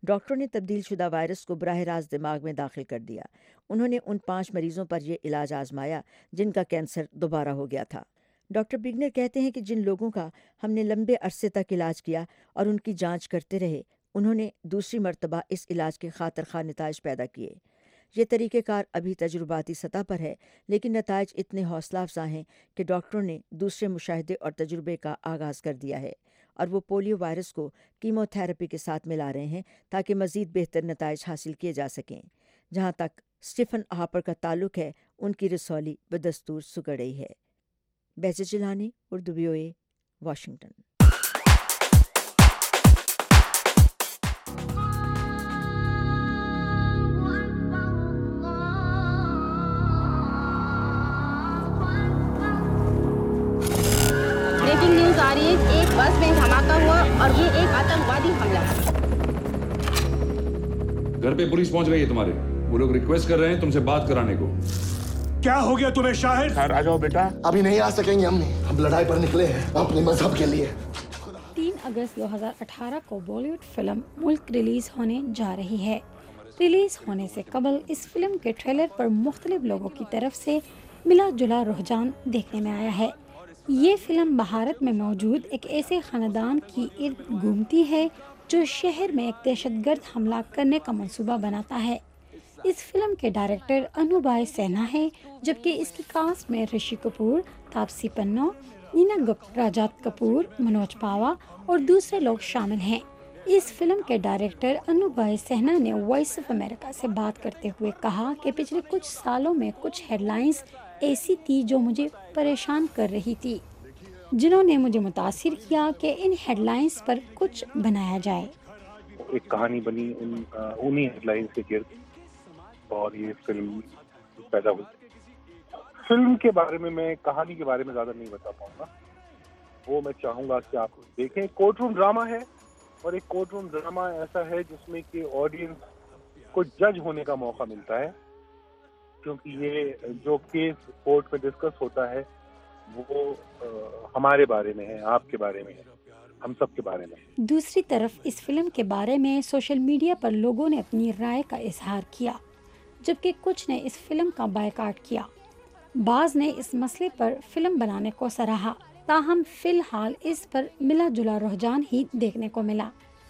[SPEAKER 1] ڈاکٹروں نے تبدیل شدہ وائرس کو براہ راست دماغ میں داخل کر دیا۔ انہوں نے ان 5 مریضوں پر یہ علاج آزمایا جن کا کینسر دوبارہ ہو گیا تھا۔ ڈاکٹر بگنر کہتے ہیں کہ جن لوگوں کا ہم نے لمبے عرصے تک علاج کیا اور ان کی جانچ کرتے رہے، انہوں نے دوسری مرتبہ اس علاج کے خاطر خواہ نتائج پیدا کیے۔ یہ طریقہ کار ابھی تجرباتی سطح پر ہے، لیکن نتائج اتنے حوصلہ افزا ہیں کہ ڈاکٹروں نے دوسرے مشاہدے اور تجربے کا آغاز کر دیا ہے اور وہ پولیو وائرس کو کیمو تھراپی کے ساتھ ملا رہے ہیں تاکہ مزید بہتر نتائج حاصل کیے جا سکیں۔ جہاں تک اسٹیفن ہاپر کا تعلق ہے، ان کی رسولی بدستور سکڑ رہی ہے۔ بیجر Jilani, Urdu VOA، Washington.
[SPEAKER 16] Breaking news آ رہی ہے، ایک بس میں دھماکہ ہوا اور یہ ایک آتنکوادی حملہ۔
[SPEAKER 17] گھر پہ پولیس پہنچ گئی ہے تمہارے، وہ لوگ ریکویسٹ کر رہے ہیں تم سے بات کرانے کو۔
[SPEAKER 18] کیا ہو گیا تمہیں شاہد؟
[SPEAKER 19] آ جاؤ بیٹا، ابھی نہیں آ سکیں گے ہم لڑائی پر نکلے ہیں اپنے مذہب کے لیے۔
[SPEAKER 20] 3 اگست 2018 کو Bollywood film Mulk release ہونے جا رہی ہے۔ ریلیز ہونے سے قبل اس فلم کے ٹریلر پر مختلف لوگوں کی طرف سے ملا جلا رجحان دیکھنے میں آیا ہے۔ یہ فلم بھارت میں موجود ایک ایسے خاندان کی ارد گھومتی ہے جو شہر میں ایک دہشت گرد حملہ کرنے کا منصوبہ بناتا ہے۔ اس فلم کے ڈائریکٹر انوبھائے سنہا ہے، جبکہ اس کی کاسٹ میں رشی کپور، تاپسی پنو، نینا گپتا، راجات کپور، منوج پاوا اور دوسرے لوگ شامل ہیں۔ اس فلم کے ڈائریکٹر انوبھائے سنہا نے وائس آف امریکہ سے بات کرتے ہوئے کہا کہ پچھلے کچھ سالوں میں کچھ ہیڈ لائنز ایسی تھی جو مجھے پریشان کر رہی تھی، جنہوں نے مجھے متاثر کیا کہ ان ہیڈ لائنز پر کچھ بنایا جائے۔
[SPEAKER 6] ایک کہانی بنی انہی ہیڈ لائنز کے گرد اور یہ فلم پیدا ہوئی۔ فلم کے بارے میں کہانی کے بارے میں زیادہ نہیں بتا پاؤں گا، وہ میں چاہوں گا کہ آپ دیکھیں۔ کورٹ روم ڈرامہ ہے، اور ایک کورٹ روم ڈرامہ ایسا ہے جس میں کہ آڈینس کو جج ہونے کا موقع ملتا ہے، کیونکہ یہ جو کیس کورٹ میں ڈسکس ہوتا ہے وہ ہمارے بارے میں ہے، آپ کے بارے میں ہے، ہم سب کے بارے میں۔
[SPEAKER 20] دوسری طرف اس فلم کے بارے میں سوشل میڈیا پر لوگوں نے اپنی رائے کا اظہار کیا، جبکہ کچھ نے اس فلم کا بائیکاٹ کیا۔ بعض نے اس مسئلے پر فلم بنانے کو سراہا، تاہم فی الحال اس پر ملا جلا رجحان ہی دیکھنے کو ملا۔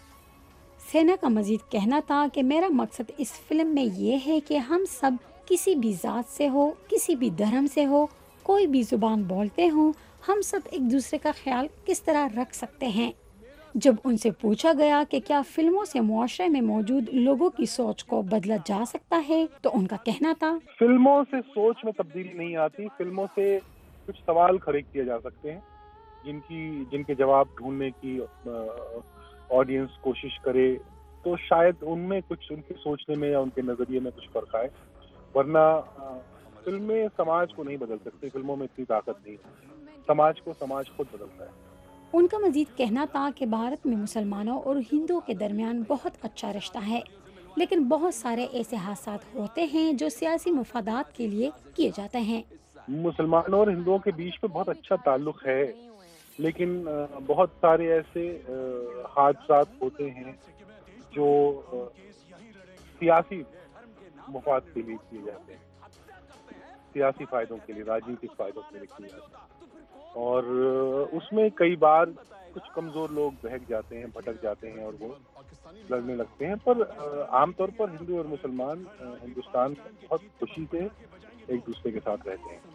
[SPEAKER 20] سینا کا مزید کہنا تھا کہ میرا مقصد اس فلم میں یہ ہے کہ ہم سب کسی بھی ذات سے ہو، کسی بھی دھرم سے ہو، کوئی بھی زبان بولتے ہوں، ہم سب ایک دوسرے کا خیال کس طرح رکھ سکتے ہیں۔ جب ان سے پوچھا گیا کہ کیا فلموں سے معاشرے میں موجود لوگوں کی سوچ کو بدلا جا سکتا ہے، تو ان کا کہنا تھا،
[SPEAKER 6] فلموں سے سوچ میں تبدیلی نہیں آتی، فلموں سے کچھ سوال کھڑے کیے جا سکتے ہیں جن کے جواب ڈھونڈنے کی آڈینس کوشش کرے، تو شاید ان میں کچھ ان کے سوچنے میں یا ان کے نظریے میں کچھ فرق آئے، ورنہ فلمیں سماج کو نہیں بدل سکتی، فلموں میں اتنی طاقت نہیں، سماج کو سماج خود بدلتا ہے۔
[SPEAKER 20] ان کا مزید کہنا تھا کہ بھارت میں مسلمانوں اور ہندوؤں کے درمیان بہت اچھا رشتہ ہے، لیکن بہت سارے ایسے حادثات ہوتے ہیں جو سیاسی مفادات کے لیے کیے جاتے ہیں۔
[SPEAKER 6] مسلمانوں اور ہندوؤں کے بیچ میں بہت اچھا تعلق ہے، لیکن بہت سارے ایسے حادثات ہوتے ہیں جو سیاسی مفاد کے لیے کیے جاتے ہیں، سیاسی فائدوں کے لیے، راجنیتک فائدوں کے لیے کیے جاتے ہیں، اور اس میں کئی بار کچھ کمزور لوگ بہک جاتے ہیں، بھٹک جاتے ہیں اور وہ لڑنے لگتے ہیں، پر عام طور پر ہندو اور مسلمان ہندوستان میں بہت خوشی سے ایک دوسرے کے ساتھ رہتے ہیں۔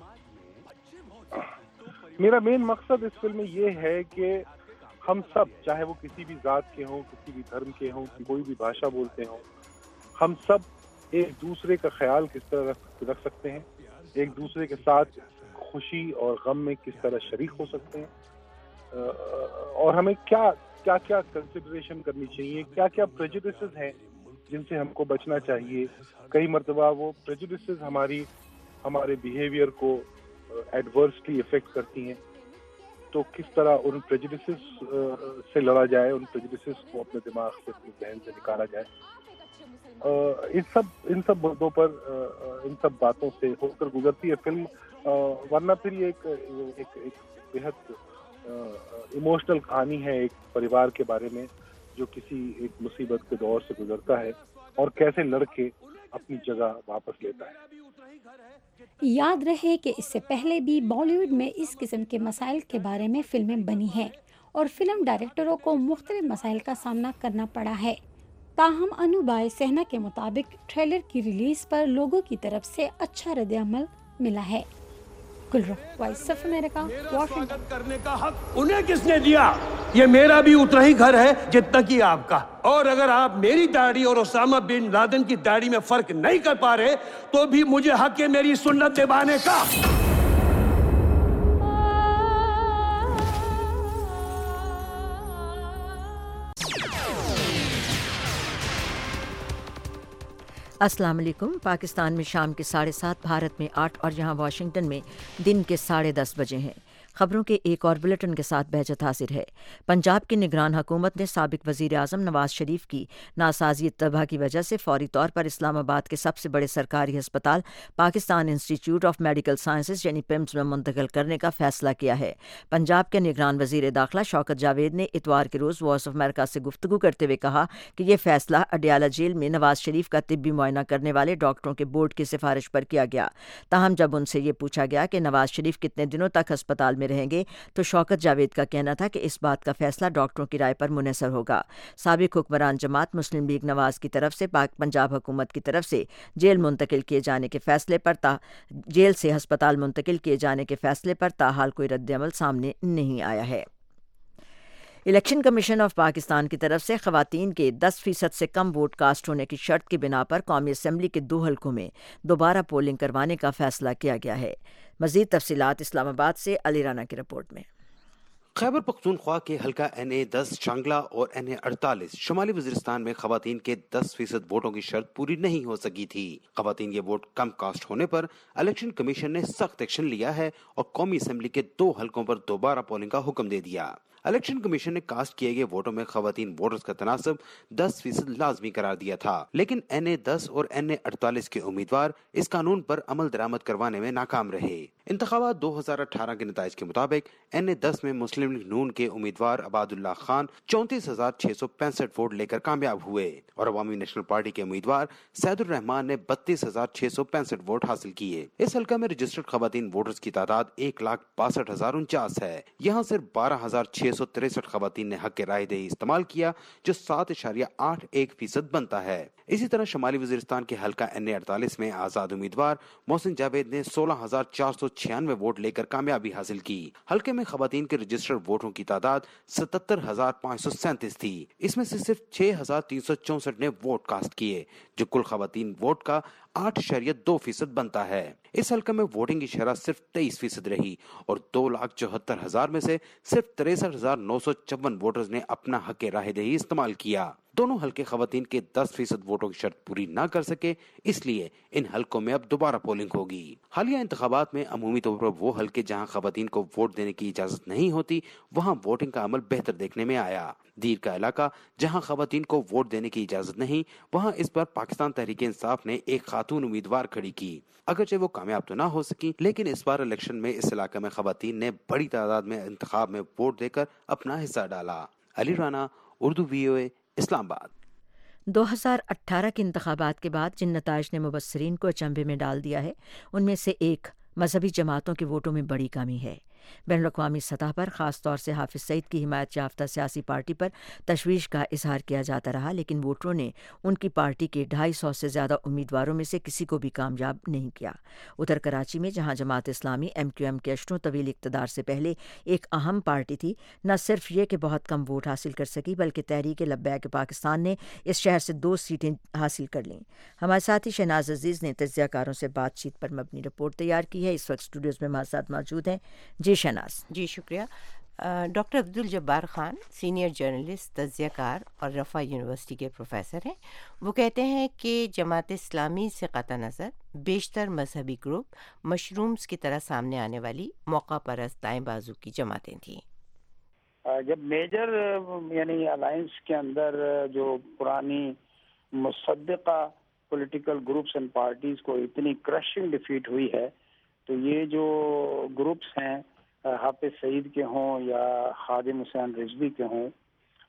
[SPEAKER 6] میرا مین مقصد اس فلم میں یہ ہے کہ ہم سب، چاہے وہ کسی بھی ذات کے ہوں، کسی بھی دھرم کے ہوں، کوئی بھی بھاشا بولتے ہوں، ہم سب ایک دوسرے کا خیال کس طرح رکھ سکتے ہیں، ایک دوسرے کے ساتھ خوشی اور غم میں کس طرح شریک ہو سکتے ہیں، اور ہمیں کیا کیا کنسیڈریشن کرنی چاہیے، کیا کیا پریجوڈسز ہیں جن سے ہم کو بچنا چاہیے۔ کئی مرتبہ وہ پریجوڈسز ہمارے بیہیویئر کو ایڈورسلی افیکٹ کرتی ہیں، تو کس طرح ان پریجوڈسز سے لڑا جائے، ان پریجوڈسز کو اپنے دماغ سے، اپنے ذہن سے نکالا جائے۔ ان سب مدوں پر، ان سب باتوں سے ہو کر گزرتی ہے فلم، ورنہ پھر یہ ایک بےحد ایموشنل کہانی ہے ایک پریوار کے بارے میں جو کسی ایک مصیبت کے دور سے گزرتا ہے اور کیسے لڑ کے اپنی جگہ واپس لیتا ہے۔
[SPEAKER 20] یاد رہے کہ اس سے پہلے بھی بالی ووڈ میں اس قسم کے مسائل کے بارے میں فلمیں بنی ہیں اور فلم ڈائریکٹروں کو مختلف مسائل کا سامنا کرنا پڑا ہے۔ تاہم انوبھائی سہنا کے مطابق ٹریلر کی ریلیز پر لوگوں کی طرف سے اچھا رد عمل ملا ہے۔ Gulrukh, voice of America, Washington.
[SPEAKER 18] کرنے کا حق انہیں کس نے دیا؟ یہ میرا بھی اتنا ہی گھر ہے جتنا کہ آپ کا، اور اگر آپ میری داڑھی اور اسامہ بن لادن کی داڑھی میں فرق نہیں کر پا رہے تو بھی مجھے حق ہے میری سنت نبھانے کا۔
[SPEAKER 1] السلام علیکم۔ پاکستان میں شام کے 7:30، بھارت میں 8 اور یہاں واشنگٹن میں دن کے 10:30 بجے ہیں۔ خبروں کے ایک اور بلٹن کے ساتھ بہجت حاضر ہے۔ پنجاب کی نگران حکومت نے سابق وزیر اعظم نواز شریف کی ناسازی طبع کی وجہ سے فوری طور پر اسلام آباد کے سب سے بڑے سرکاری ہسپتال Pakistan institute of medical sciences یعنی پیمز میں منتقل کرنے کا فیصلہ کیا ہے۔ پنجاب کے نگران وزیر داخلہ شوکت جاوید نے اتوار کے روز وائس آف امریکہ سے گفتگو کرتے ہوئے کہا کہ یہ فیصلہ اڈیالہ جیل میں نواز شریف کا طبی معائنہ کرنے والے ڈاکٹروں کے بورڈ کی سفارش پر کیا گیا۔ تاہم جب ان سے یہ پوچھا گیا کہ نواز شریف کتنے دنوں تک ہسپتال میں رہیں گے تو شوکت جاوید کا کہنا تھا کہ اس بات کا فیصلہ ڈاکٹروں کی رائے پر منحصر ہوگا۔ سابق حکمران جماعت مسلم لیگ نواز کی طرف سے پنجاب حکومت کی طرف سے جیل منتقل کیے جانے کے فیصلے پر جیل سے ہسپتال منتقل کیے جانے کے فیصلے پر تاحال کوئی رد عمل سامنے نہیں آیا ہے۔ الیکشن کمیشن آف پاکستان کی طرف سے خواتین کے 10% سے کم ووٹ کاسٹ ہونے کی شرط کی بنا پر قومی اسمبلی کے 2 حلقوں میں دوبارہ پولنگ کروانے کا فیصلہ کیا گیا ہے۔ مزید تفصیلات اسلام آباد سے علی رانا کی رپورٹ میں۔
[SPEAKER 4] خیبر پختونخوا کے حلقہ NA10 شانگلہ اور NA48 شمالی وزیرستان میں خواتین کے 10% ووٹوں کی شرط پوری نہیں ہو سکی تھی۔ خواتین کے ووٹ کم کاسٹ ہونے پر الیکشن کمیشن نے سخت ایکشن لیا ہے اور قومی اسمبلی کے 2 حلقوں پر دوبارہ پولنگ کا حکم دے دیا۔ الیکشن کمیشن نے کاسٹ کیے گئے ووٹوں میں خواتین ووٹرز کا تناسب 10% لازمی قرار دیا تھا، لیکن NA10 اور NA48 کے امیدوار اس قانون پر عمل درآمد کروانے میں ناکام رہے۔ انتخابات 2018 کے نتائج کے مطابق NA10 میں مسلم لیگ نون کے امیدوار عباد اللہ خان 34,665 ووٹ لے کر کامیاب ہوئے اور عوامی نیشنل پارٹی کے امیدوار سید الرحمان نے 32,665 ووٹ حاصل کیے۔ اس حلقہ میں رجسٹرڈ خواتین ووٹرز کی تعداد 1,62,049 ہے۔ یہاں صرف 12,663 خواتین نے حق رائے دہی استعمال کیا، جو 7.81% بنتا ہے۔ اسی طرح شمالی وزیرستان کے حلقہ NA48 میں آزاد امیدوار محسن جاوید نے 16,496 ووٹ لے کر کامیابی حاصل کی۔ حلقے میں خواتین کے رجسٹرڈ ووٹوں کی تعداد 77,537 تھی۔ اس میں سے صرف 6,364 نے ووٹ کاسٹ کیے، جو کل خواتین ووٹ کا 8.2% بنتا ہے۔ اس حلقے میں ووٹنگ کی شرح صرف 23% رہی اور 2,74,000 میں سے صرف 63,954 ووٹرز نے اپنا حق رائے دہی استعمال کیا۔ دونوں حلقے خواتین کے 10% ووٹوں کی شرط پوری نہ کر سکے، اس لیے ان حلقوں میں اب دوبارہ پولنگ ہوگی۔ حالیہ انتخابات میں عمومی طور پر وہ حلقے جہاں خواتین کو ووٹ دینے کی اجازت نہیں ہوتی، وہاں ووٹنگ کا عمل بہتر دیکھنے میں آیا۔ دیر کا علاقہ جہاں خواتین کو ووٹ دینے کی اجازت نہیں، وہاں اس پر پاکستان تحریک انصاف نے ایک خاتون امیدوار کھڑی کی۔ اگرچہ وہ کامیاب تو نہ ہو سکی، لیکن اس بار الیکشن میں اس علاقے میں خواتین نے بڑی تعداد میں انتخاب میں ووٹ دے کر اپنا حصہ ڈالا۔ علی رانا، اردو VOA، اسلام آباد۔
[SPEAKER 1] 2018 کے انتخابات کے بعد جن نتائج نے مبصرین کو اچنبھے میں ڈال دیا ہے، ان میں سے ایک مذہبی جماعتوں کے ووٹوں میں بڑی کمی ہے۔ بین الاقوامی سطح پر خاص طور سے حافظ سعید کی حمایت یافتہ سیاسی پارٹی پر تشویش کا اظہار کیا جاتا رہا، لیکن ووٹروں نے ان کی پارٹی کے 250 سے زیادہ امیدواروں میں سے کسی کو بھی کامیاب نہیں کیا۔ ادھر کراچی میں جہاں جماعت اسلامی MQM کے اشروں طویل اقتدار سے پہلے ایک اہم پارٹی تھی، نہ صرف یہ کہ بہت کم ووٹ حاصل کر سکی بلکہ تحریک لبیک پاکستان نے اس شہر سے 2 سیٹیں حاصل کر لیں۔ ہمارے ساتھی شہناز عزیز نے تجزیہ کاروں سے بات چیت پر مبنی رپورٹ تیار کی ہے۔ اس وقت اسٹوڈیوز میں ہمارے ساتھ موجود ہیں جی شہناز۔
[SPEAKER 21] جی شکریہ۔ Doctor Abdul Jabbar Khan senior journalist, تجزیہ کار اور رفا یونیورسٹی کے پروفیسر ہیں۔ وہ کہتے ہیں کہ جماعت اسلامی سے قطع نظر بیشتر مذہبی گروپ مشرومز کی طرح سامنے آنے والی موقع پرست دائیں بازو کی جماعتیں تھیں۔
[SPEAKER 7] جب میجر یعنی الائنس کے اندر جو پرانی مصدقہ پولیٹیکل گروپس اینڈ پارٹیز کو اتنی کرشنگ ڈیفیٹ ہوئی ہے، تو یہ جو گروپس ہیں حافظ سعید کے ہوں یا خادم حسین رضوی کے ہوں،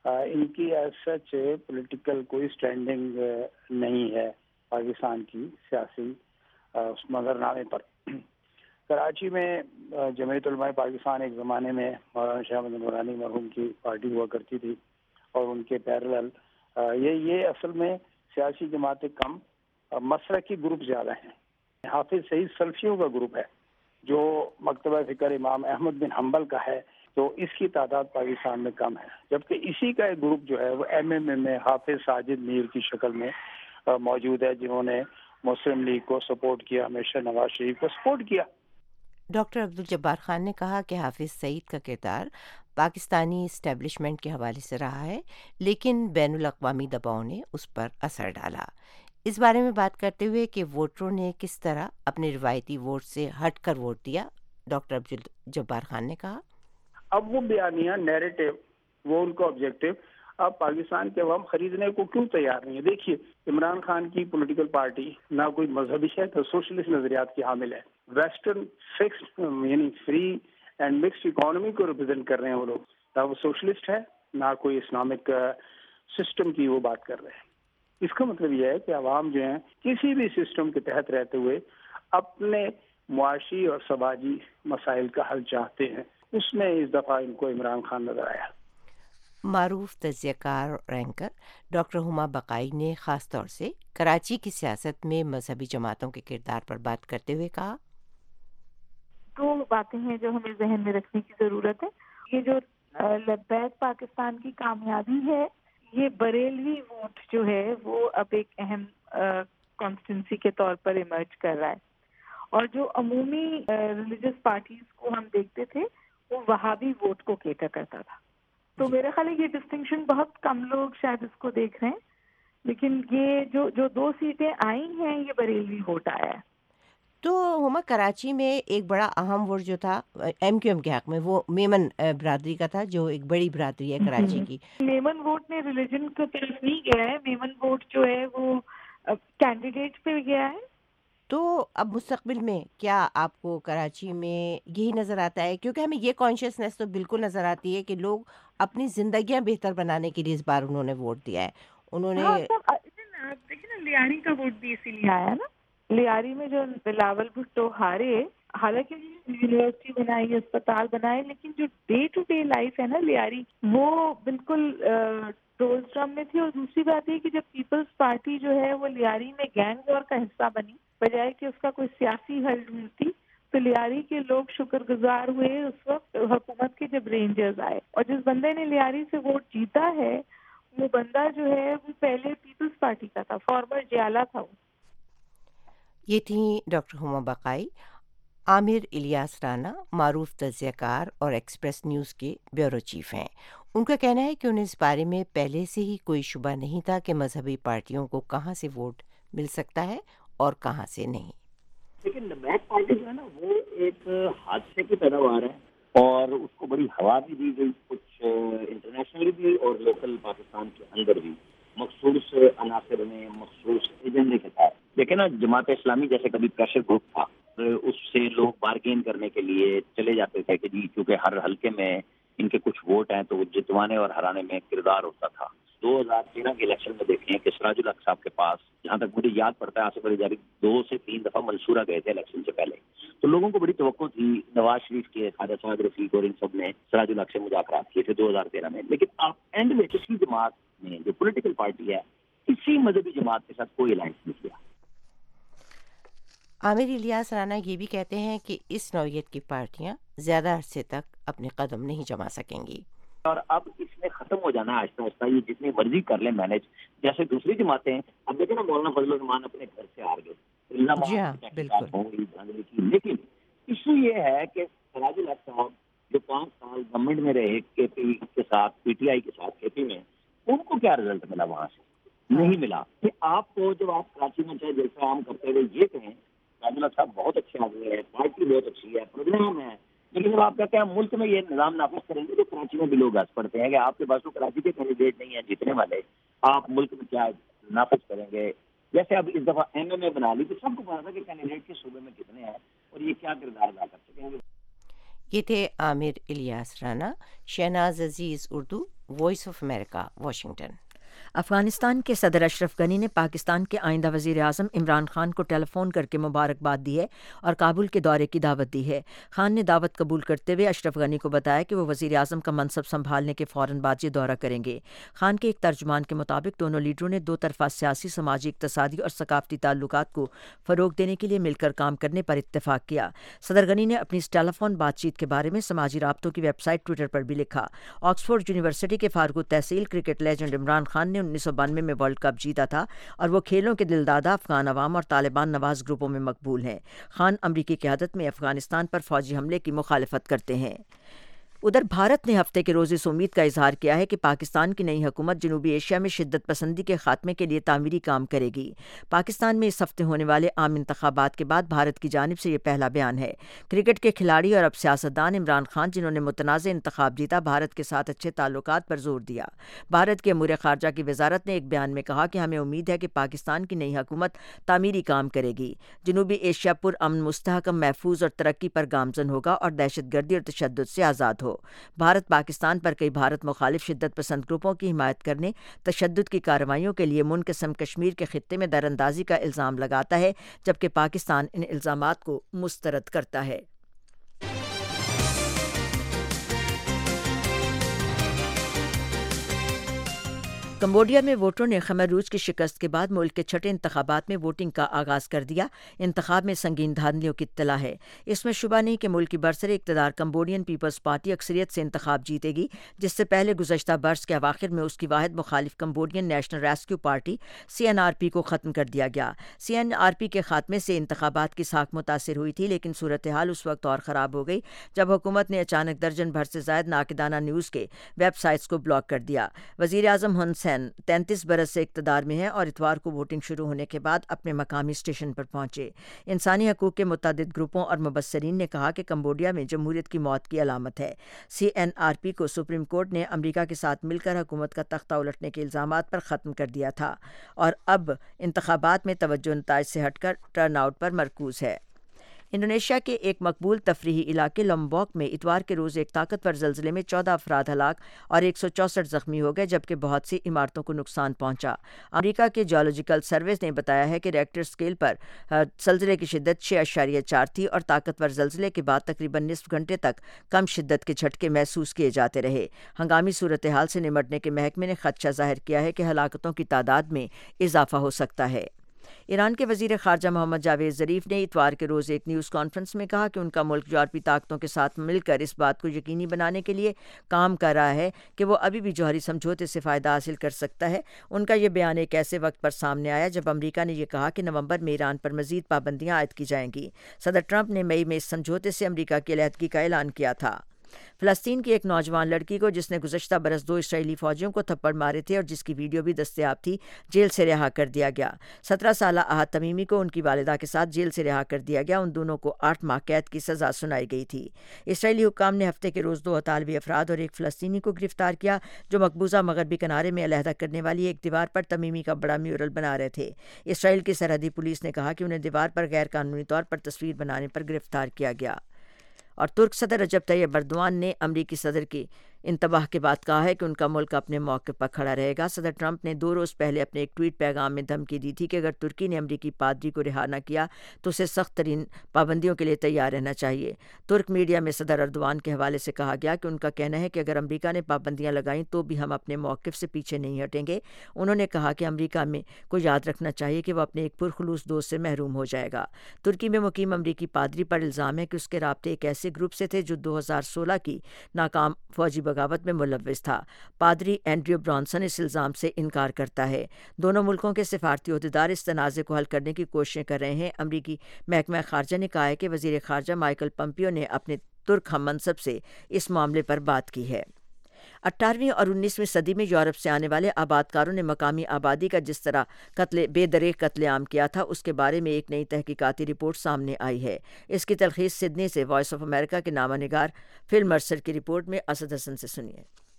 [SPEAKER 3] ان کی ایز سچ پولیٹیکل کوئی اسٹینڈنگ نہیں ہے پاکستان کی سیاسی اس منظرنامے پر. کراچی میں جمعیت علماء پاکستان ایک زمانے میں مولانا شاہ محمد نورانی مرحوم کی پارٹی ہوا کرتی تھی اور ان کے پیرلل یہ اصل میں سیاسی جماعتیں کم مسلکی گروپ زیادہ ہیں. حافظ سعید سلفیوں کا گروپ ہے جو مکتبہ فکر امام احمد بن حنبل کا ہے, تو اس کی تعداد پاکستان میں کم ہے, جبکہ اسی کا ایک گروپ جو ہے وہ MMM میں حافظ ساجد میر کی شکل میں موجود ہے, جنہوں نے مسلم لیگ کو سپورٹ کیا, ہمیشہ نواز شریف کو سپورٹ کیا.
[SPEAKER 21] ڈاکٹر عبدالجبار خان نے کہا کہ حافظ سعید کا کردار پاکستانی اسٹیبلشمنٹ کے حوالے سے رہا ہے, لیکن بین الاقوامی دباؤ نے اس پر اثر ڈالا. اس بارے میں بات کرتے ہوئے کہ ووٹروں نے کس طرح اپنے روایتی ووٹ سے ہٹ کر ووٹ دیا, ڈاکٹر عبدالجبار خان نے کہا
[SPEAKER 3] اب وہ بیانیہ نیریٹو وہ ان کا آبجیکٹو اب پاکستان کے عوام خریدنے کو کیوں تیار نہیں ہے. دیکھیے عمران خان کی پولیٹیکل پارٹی نہ کوئی مذہبی ہے تو سوشلسٹ نظریات کی حامل ہے, ویسٹرن فکسڈ یعنی فری اینڈ مکسڈ اکانومی کو ریپرزینٹ کر رہے ہیں وہ لوگ, نہ وہ سوشلسٹ ہے نہ کوئی اسلامک سسٹم کی وہ بات کر رہے ہیں. اس کا مطلب یہ ہے کہ عوام جو ہیں کسی بھی سسٹم کے تحت رہتے ہوئے اپنے معاشی اور سماجی مسائل کا حل چاہتے ہیں. اس میں اس دفعہ ان کو عمران خان نظر آیا.
[SPEAKER 21] معروف تجزیہ کار اور اینکر ڈاکٹر ہما بقائی نے خاص طور سے کراچی کی سیاست میں مذہبی جماعتوں کے کردار پر بات کرتے ہوئے کہا
[SPEAKER 22] دو باتیں ہیں جو ہمیں ذہن میں رکھنے کی ضرورت ہے. یہ جو لبیک پاکستان کی کامیابی ہے, یہ بریلوی ووٹ جو ہے وہ اب ایک اہم کانسٹیٹنسی کے طور پر ایمرج کر رہا ہے, اور جو عمومی ریلیجس پارٹیز کو ہم دیکھتے تھے وہ وہابی ووٹ کو کیٹر کرتا تھا. تو میرا خیال ہے یہ ڈسٹنکشن بہت کم لوگ شاید اس کو دیکھ رہے ہیں, لیکن یہ جو دو سیٹیں آئی ہیں یہ بریلوی ووٹ آیا ہے.
[SPEAKER 21] تو ہما کراچی میں ایک بڑا اہم ووٹ جو تھا MQM کے حق میں وہ میمن برادری کا تھا, جو ایک بڑی برادری ہے کراچی کی.
[SPEAKER 22] میمن ووٹ نے ریلیجن کی طرف نہیں گیا ہے, میمن ووٹ جو ہے وہ کینڈیڈیٹ پہ گیا ہے.
[SPEAKER 21] تو اب مستقبل میں کیا آپ کو کراچی میں یہی نظر آتا ہے, کیونکہ ہمیں یہ کانشیسنیس تو بالکل نظر آتی ہے کہ لوگ اپنی زندگیاں بہتر بنانے کے لیے اس بار انہوں نے ووٹ دیا ہے. انہوں نے
[SPEAKER 22] دیکھیں نا لیاری کا ووٹ بھی اسی لیے آیا نا. لیاری میں جو بلاول بھٹو ہارے, حالانکہ یونیورسٹی بنائی, اسپتال بنائے, لیکن جو ڈے ٹو ڈے لائف ہے نا لیاری وہ بالکل ٹول ڈرم میں تھی. اور دوسری بات یہ کہ جب پیپلز پارٹی جو ہے وہ لیاری میں گینگ وار کا حصہ بنی بجائے کہ اس کا کوئی سیاسی حل ڈھونڈتی, تو لیاری کے لوگ شکر گزار ہوئے اس وقت حکومت کے جب رینجرز آئے. اور جس بندے نے لیاری سے ووٹ جیتا ہے وہ بندہ جو ہے وہ پہلے پیپلز پارٹی کا تھا, فارمر جیالہ تھا.
[SPEAKER 21] یہ تھیں ڈاکٹر ہما بقائی. عامر الیاس رانا معروف تجزیہ کار اور ایکسپریس نیوز کے بیورو چیف ہیں. ان کا کہنا ہے کہ انہیں اس بارے میں پہلے سے ہی کوئی شبہ نہیں تھا کہ مذہبی پارٹیوں کو کہاں سے ووٹ مل سکتا ہے اور کہاں سے نہیں.
[SPEAKER 23] لیکن بیک پارٹی جو ہے نا وہ ایک حادثے کی پیداوار ہے, اور اس کو بڑی ہوا بھی دی گئی, کچھ انٹرنیشنلی بھی اور لوکل پاکستان کے اندر بھی مخصوص عناصر میں مخصوص ایجنڈے کے ساتھ. لیکن نا جماعت اسلامی جیسے کبھی پریشر گروپ تھا, اس سے لوگ بارگین کرنے کے لیے چلے جاتے تھے کہ جی کیونکہ ہر حلقے میں ان کے کچھ ووٹ ہیں تو وہ جتوانے اور ہرانے میں کردار ہوتا تھا. 2013 کے الیکشن میں دیکھیں کہ سراج الحق صاحب کے پاس, جہاں تک مجھے یاد پڑتا ہے, آصف علی زرداری 2 سے 3 دفعہ منصورہ گئے تھے الیکشن سے پہلے. تو لوگوں کو بڑی توقع تھی, نواز شریف کے خواجہ سعد رفیق اور ان سب نے سراج الحق سے مذاکرات کیے تھے 2013 میں. لیکن آپ اینڈ میں کسی جماعت نے جو پولیٹیکل پارٹی ہے کسی مذہبی جماعت کے ساتھ کوئی الائنس نہیں کیا.
[SPEAKER 21] عامر الیاس رانا یہ بھی کہتے ہیں کہ اس نوعیت کی پارٹیاں زیادہ عرصے تک اپنے قدم نہیں جما سکیں گی.
[SPEAKER 23] اور اب اس میں ختم ہو جانا آہستہ آہستہ, یہ جتنی مرضی کر لیں مینج, جیسے دوسری جماعتیں. اب دیکھیں نا مولانا فضل الرحمان اپنے گھر سے ہار گئے,
[SPEAKER 21] جی ہاں بالکل.
[SPEAKER 23] لیکن ایشو یہ ہے کہ سراج الحق صاحب جو 5 سال گورنمنٹ میں رہے کے پی کے ساتھ, PTI کے ساتھ کے پی میں, ان کو کیا رزلٹ ملا وہاں سے؟ نہیں ملا. کہ آپ کو جب آپ کراچی میں چاہے جلسہ عام کرتے ہوئے یہ کہیں سراج الحق صاحب بہت اچھے آدمی ہے, پارٹی بہت اچھی ہے, پروگرام ہے, لیکن جب آپ کہتے ہیں ملک میں یہ نظام نافذ کریں گے تو کراچی میں بھی لوگ ہنس پڑتے ہیں کہ آپ کے پاس تو کراچی کے کینڈیڈیٹ نہیں ہیں جیتنے والے, آپ ملک میں کیا نافذ کریں گے. جیسے اب اس دفعہ MMA بنا لی تو سب کو پتا تھا کہ کینڈیڈیٹ کے صوبے میں کتنے ہیں اور یہ کیا کردار ادا کر سکیں گے.
[SPEAKER 21] یہ تھے Amir Ilyas Rana. Shahnaz Aziz Urdu voice of America, Washington.
[SPEAKER 1] Afghanistan کے صدر اشرف غنی نے پاکستان کے آئندہ وزیر اعظم عمران خان کو ٹیلی فون کر کے مبارکباد دی ہے اور کابل کے دورے کی دعوت دی ہے۔ خان نے دعوت قبول کرتے ہوئے اشرف غنی کو بتایا کہ وہ وزیر اعظم کا منصب سنبھالنے کے فوراً بعد یہ دورہ کریں گے۔ خان کے ایک ترجمان کے مطابق دونوں لیڈروں نے دو طرفہ سیاسی، سماجی، اقتصادی اور ثقافتی تعلقات کو فروغ دینے کے لیے مل کر کام کرنے پر اتفاق کیا۔ صدر غنی نے اپنی اس ٹیلی فون بات چیت کے بارے میں سماجی رابطوں کی ویب سائٹ ٹویٹر پر بھی لکھا۔ آکسفورڈ یونیورسٹی کے فارغ التحصیل کرکٹ لیجنڈ عمران خان نے 1992 میں ورلڈ کپ جیتا تھا اور وہ کھیلوں کے دلدادہ افغان عوام اور طالبان نواز گروپوں میں مقبول ہیں۔ خان امریکی قیادت میں افغانستان پر فوجی حملے کی مخالفت کرتے ہیں۔ ادھر بھارت نے ہفتے کے روز اس امید کا اظہار کیا ہے کہ پاکستان کی نئی حکومت جنوبی ایشیا میں شدت پسندی کے خاتمے کے لیے تعمیری کام کرے گی۔ پاکستان میں اس ہفتے ہونے والے عام انتخابات کے بعد بھارت کی جانب سے یہ پہلا بیان ہے۔ کرکٹ کے کھلاڑی اور اب سیاستدان عمران خان، جنہوں نے متنازع انتخاب جیتا، بھارت کے ساتھ اچھے تعلقات پر زور دیا۔ بھارت کے امور خارجہ کی وزارت نے ایک بیان میں کہا کہ ہمیں امید ہے کہ پاکستان کی نئی حکومت تعمیری کام کرے گی۔ جنوبی ایشیا پرامن، مستحکم، محفوظ اور ترقی پر گامزن ہوگا اور دہشت گردی اور تشدد سے آزاد ہو۔ بھارت پاکستان پر کئی بھارت مخالف شدت پسند گروپوں کی حمایت کرنے، تشدد کی کارروائیوں کے لیے منقسم کشمیر کے خطے میں دراندازی کا الزام لگاتا ہے، جبکہ پاکستان ان الزامات کو مسترد کرتا ہے۔ کمبوڈیا میں ووٹروں نے خمر روز کی شکست کے بعد ملک کے چھٹے انتخابات میں ووٹنگ کا آغاز کر دیا۔ انتخاب میں سنگین دھاندلیوں کی اطلاع ہے۔ اس میں شبہ نہیں کہ ملک کی برسر اقتدار کمبوڈین پیپلز پارٹی اکثریت سے انتخاب جیتے گی، جس سے پہلے گزشتہ برس کے اواخر میں اس کی واحد مخالف Cambodian National Rescue Party CNRP کو ختم کر دیا گیا۔ CNRP کے خاتمے سے انتخابات کی ساکھ متاثر ہوئی تھی، لیکن صورتحال اس وقت اور خراب ہو گئی جب حکومت نے اچانک درجن بھر سے زائد ناقدانہ نیوز کے ویب سائٹس کو بلاک کر دیا۔ وزیر اعظم ہن سین 33 برس سے اقتدار میں ہیں اور اتوار کو ووٹنگ شروع ہونے کے بعد اپنے مقامی اسٹیشن پر پہنچے۔ انسانی حقوق کے متعدد گروپوں اور مبصرین نے کہا کہ کمبوڈیا میں جمہوریت کی موت کی علامت ہے۔ CNRP کو سپریم کورٹ نے امریکہ کے ساتھ مل کر حکومت کا تختہ الٹنے کے الزامات پر ختم کر دیا تھا اور اب انتخابات میں توجہ نتائج سے ہٹ کر ٹرن آؤٹ پر مرکوز ہے۔ انڈونیشیا کے ایک مقبول تفریحی علاقے لمبوک میں اتوار کے روز ایک طاقتور زلزلے میں 14 افراد ہلاک اور 164 زخمی ہو گئے، جبکہ بہت سی عمارتوں کو نقصان پہنچا۔ امریکہ کے جیولوجیکل سروس نے بتایا ہے کہ ریکٹر اسکیل پر زلزلے کی شدت 6.4 تھی اور طاقتور زلزلے کے بعد تقریباً نصف گھنٹے تک کم شدت کے جھٹکے محسوس کیے جاتے رہے۔ ہنگامی صورتحال سے نمٹنے کے محکمے نے خدشہ ظاہر کیا ہے کہ ہلاکتوں کی تعداد میں اضافہ ہو سکتا ہے۔ ایران کے وزیر خارجہ محمد جاوید ظریف نے اتوار کے روز ایک نیوز کانفرنس میں کہا کہ ان کا ملک یورپی طاقتوں کے ساتھ مل کر اس بات کو یقینی بنانے کے لیے کام کر رہا ہے کہ وہ ابھی بھی جوہری سمجھوتے سے فائدہ حاصل کر سکتا ہے۔ ان کا یہ بیان ایک ایسے وقت پر سامنے آیا جب امریکہ نے یہ کہا کہ نومبر میں ایران پر مزید پابندیاں عائد کی جائیں گی۔ صدر ٹرمپ نے مئی میں اس سمجھوتے سے امریکہ کی علیحدگی کا اعلان کیا تھا۔ فلسطین کی ایک نوجوان لڑکی کو جس نے گزشتہ برس 2 اسرائیلی فوجیوں کو تھپڑ مارے تھے اور جس کی ویڈیو بھی دستیاب تھی، جیل سے رہا کر دیا گیا۔ 17 سالہ احد تمیمی کو ان کی والدہ کے ساتھ جیل سے رہا کر دیا گیا۔ ان دونوں کو 8 ماہ قید کی سزا سنائی گئی تھی۔ اسرائیلی حکام نے ہفتے کے روز 2 اطالوی افراد اور ایک فلسطینی کو گرفتار کیا جو مقبوضہ مغربی کنارے میں علیحدہ کرنے والی ایک دیوار پر تمیمی کا بڑا میورل بنا رہے تھے۔ اسرائیل کی سرحدی پولیس نے کہا کہ انہیں دیوار پر غیر قانونی طور پر تصویر بنانے پر گرفتار کیا گیا۔ اور ترک صدر رجب طیب ایردوان نے امریکی صدر کی انتباہ کے بعد کہا ہے کہ ان کا ملک اپنے موقف پر کھڑا رہے گا۔ صدر ٹرمپ نے 2 روز پہلے اپنے ایک ٹویٹ پیغام میں دھمکی دی تھی کہ اگر ترکی نے امریکی پادری کو رہا نہ کیا تو اسے سخت ترین پابندیوں کے لیے تیار رہنا چاہیے۔ ترک میڈیا میں صدر ایردوان کے حوالے سے کہا گیا کہ ان کا کہنا ہے کہ اگر امریکہ نے پابندیاں لگائیں تو بھی ہم اپنے موقف سے پیچھے نہیں ہٹیں گے۔ انہوں نے کہا کہ امریکہ میں کو یاد رکھنا چاہیے کہ وہ اپنے ایک پرخلوص دوست سے محروم ہو جائے گا۔ ترکی میں مقیم امریکی پادری پر الزام ہے کہ اس کے رابطے ایک ایسے گروپ سے تھے جو 2016 کی ناکام فوجی بغاوت میں ملوث تھا۔ پادری اینڈریو برانسن اس الزام سے انکار کرتا ہے۔ دونوں ملکوں کے سفارتی عہدیدار اس تنازع کو حل کرنے کی کوششیں کر رہے ہیں۔ امریکی محکمہ خارجہ نے کہا ہے کہ وزیر خارجہ مائیکل پمپیو نے اپنے ترک ہم منصب سے اس معاملے پر بات کی ہے۔ 18ویں اور 19ویں صدی میں یورپ سے آنے والے آباد کاروں نے مقامی آبادی کا جس طرح بے دریغ قتل عام کیا تھا، اس کے بارے میں ایک نئی تحقیقاتی رپورٹ سامنے آئی ہے۔ اس کی تلخیص سڈنی سے وائس آف امریکہ کے نامہ نگار فل مرسر کی رپورٹ میں اسد حسن سے سنیے۔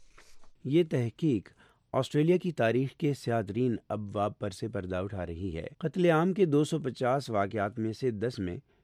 [SPEAKER 8] یہ تحقیق آسٹریلیا کی تاریخ کے سیاہ ترین ابواب پر سے پردہ اٹھا رہی ہے۔ قتل عام کے 250 واقعات میں سے 10 میں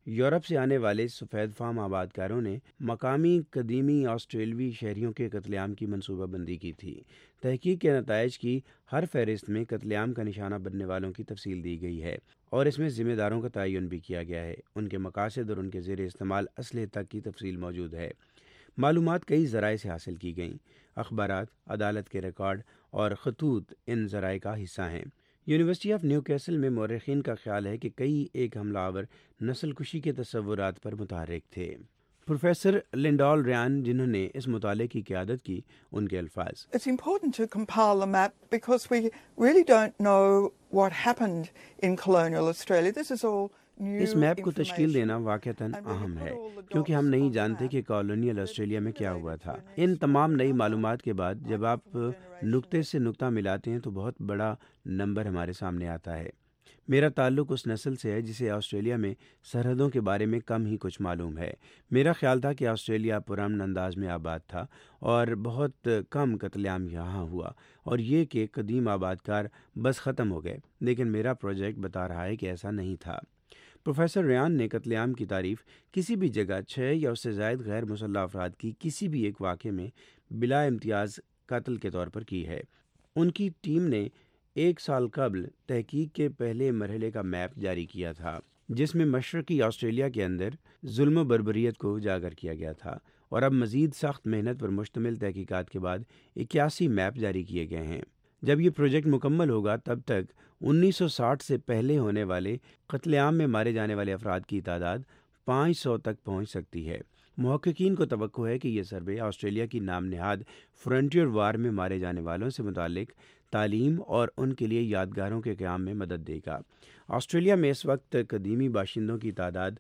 [SPEAKER 8] یورپ سے آنے والے سفید فام آباد کاروں نے مقامی قدیمی آسٹریلوی شہریوں کے قتل عام کی منصوبہ بندی کی تھی۔ تحقیق کے نتائج کی ہر فہرست میں قتل عام کا نشانہ بننے والوں کی تفصیل دی گئی ہے اور اس میں ذمہ داروں کا تعین بھی کیا گیا ہے۔ ان کے مقاصد اور ان کے زیر استعمال اسلحے تک کی تفصیل موجود ہے۔ معلومات کئی ذرائع سے حاصل کی گئیں۔ اخبارات، عدالت کے ریکارڈ اور خطوط ان ذرائع کا حصہ ہیں۔ یونیورسٹی آف نیو کیسل میں مورخین کا خیال ہے کہ کئی ایک حملہ آور نسل کشی کے تصورات پر متحرک تھے۔ پروفیسر لنڈال ریان جنہوں نے اس مطالعے کی قیادت کی، ان کے الفاظ:
[SPEAKER 2] It's important to compile a map because we really don't know what happened in colonial Australia. This is all
[SPEAKER 8] اس میپ کو تشکیل دینا واقعتاً اہم ہے کیونکہ ہم نہیں جانتے کہ کالونیل آسٹریلیا میں کیا ہوا تھا۔ ان تمام نئی معلومات کے بعد جب آپ نقطے سے نقطہ ملاتے ہیں تو بہت بڑا نمبر ہمارے سامنے آتا ہے۔ میرا تعلق اس نسل سے ہے جسے آسٹریلیا میں سرحدوں کے بارے میں کم ہی کچھ معلوم ہے۔ میرا خیال تھا کہ آسٹریلیا پرامن انداز میں آباد تھا اور بہت کم قتل عام یہاں ہوا، اور یہ کہ قدیم آباد کار بس ختم ہو گئے، لیکن میرا پروجیکٹ بتا رہا ہے کہ ایسا نہیں تھا۔ پروفیسر ریان نے قتل عام کی تعریف کسی بھی جگہ 6 یا اس سے زائد غیر مسلح افراد کی کسی بھی ایک واقعے میں بلا امتیاز قتل کے طور پر کی ہے۔ ان کی ٹیم نے 1 سال قبل تحقیق کے پہلے مرحلے کا میپ جاری کیا تھا جس میں مشرقی آسٹریلیا کے اندر ظلم و بربریت کو اجاگر کیا گیا تھا، اور اب مزید سخت محنت پر مشتمل تحقیقات کے بعد 81 میپ جاری کیے گئے ہیں۔ جب یہ پروجیکٹ مکمل ہوگا تب تک 1960 سے پہلے ہونے والے قتل عام میں مارے جانے والے افراد کی تعداد 500 تک پہنچ سکتی ہے۔ محققین کو توقع ہے کہ یہ سروے آسٹریلیا کی نام نہاد فرنٹیئر وار میں مارے جانے والوں سے متعلق تعلیم اور ان کے لیے یادگاروں کے قیام میں مدد دے گا۔ آسٹریلیا میں اس وقت قدیمی باشندوں کی تعداد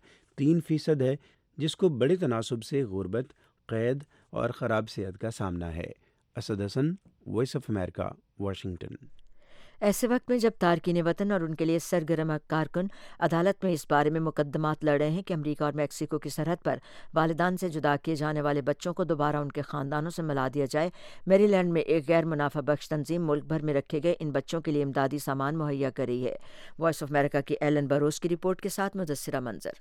[SPEAKER 8] 3% ہے، جس کو بڑے تناسب سے غربت، قید اور خراب صحت کا سامنا ہے۔ Asad Hassan, voice of America, Washington.
[SPEAKER 1] ایسے وقت میں جب تارکین وطن اور ان کے لیے سرگرم کارکن عدالت میں اس بارے میں مقدمات لڑ رہے ہیں کہ امریکہ اور میکسیکو کی سرحد پر والدین سے جدا کیے جانے والے بچوں کو دوبارہ ان کے خاندانوں سے ملا دیا جائے، میری لینڈ میں ایک غیر منافع بخش تنظیم ملک بھر میں رکھے گئے ان بچوں کے لیے امدادی سامان مہیا کر رہی ہے۔ وائس آف امریکہ کی ایلن بروز کی رپورٹ کے ساتھ مدثرہ منظر۔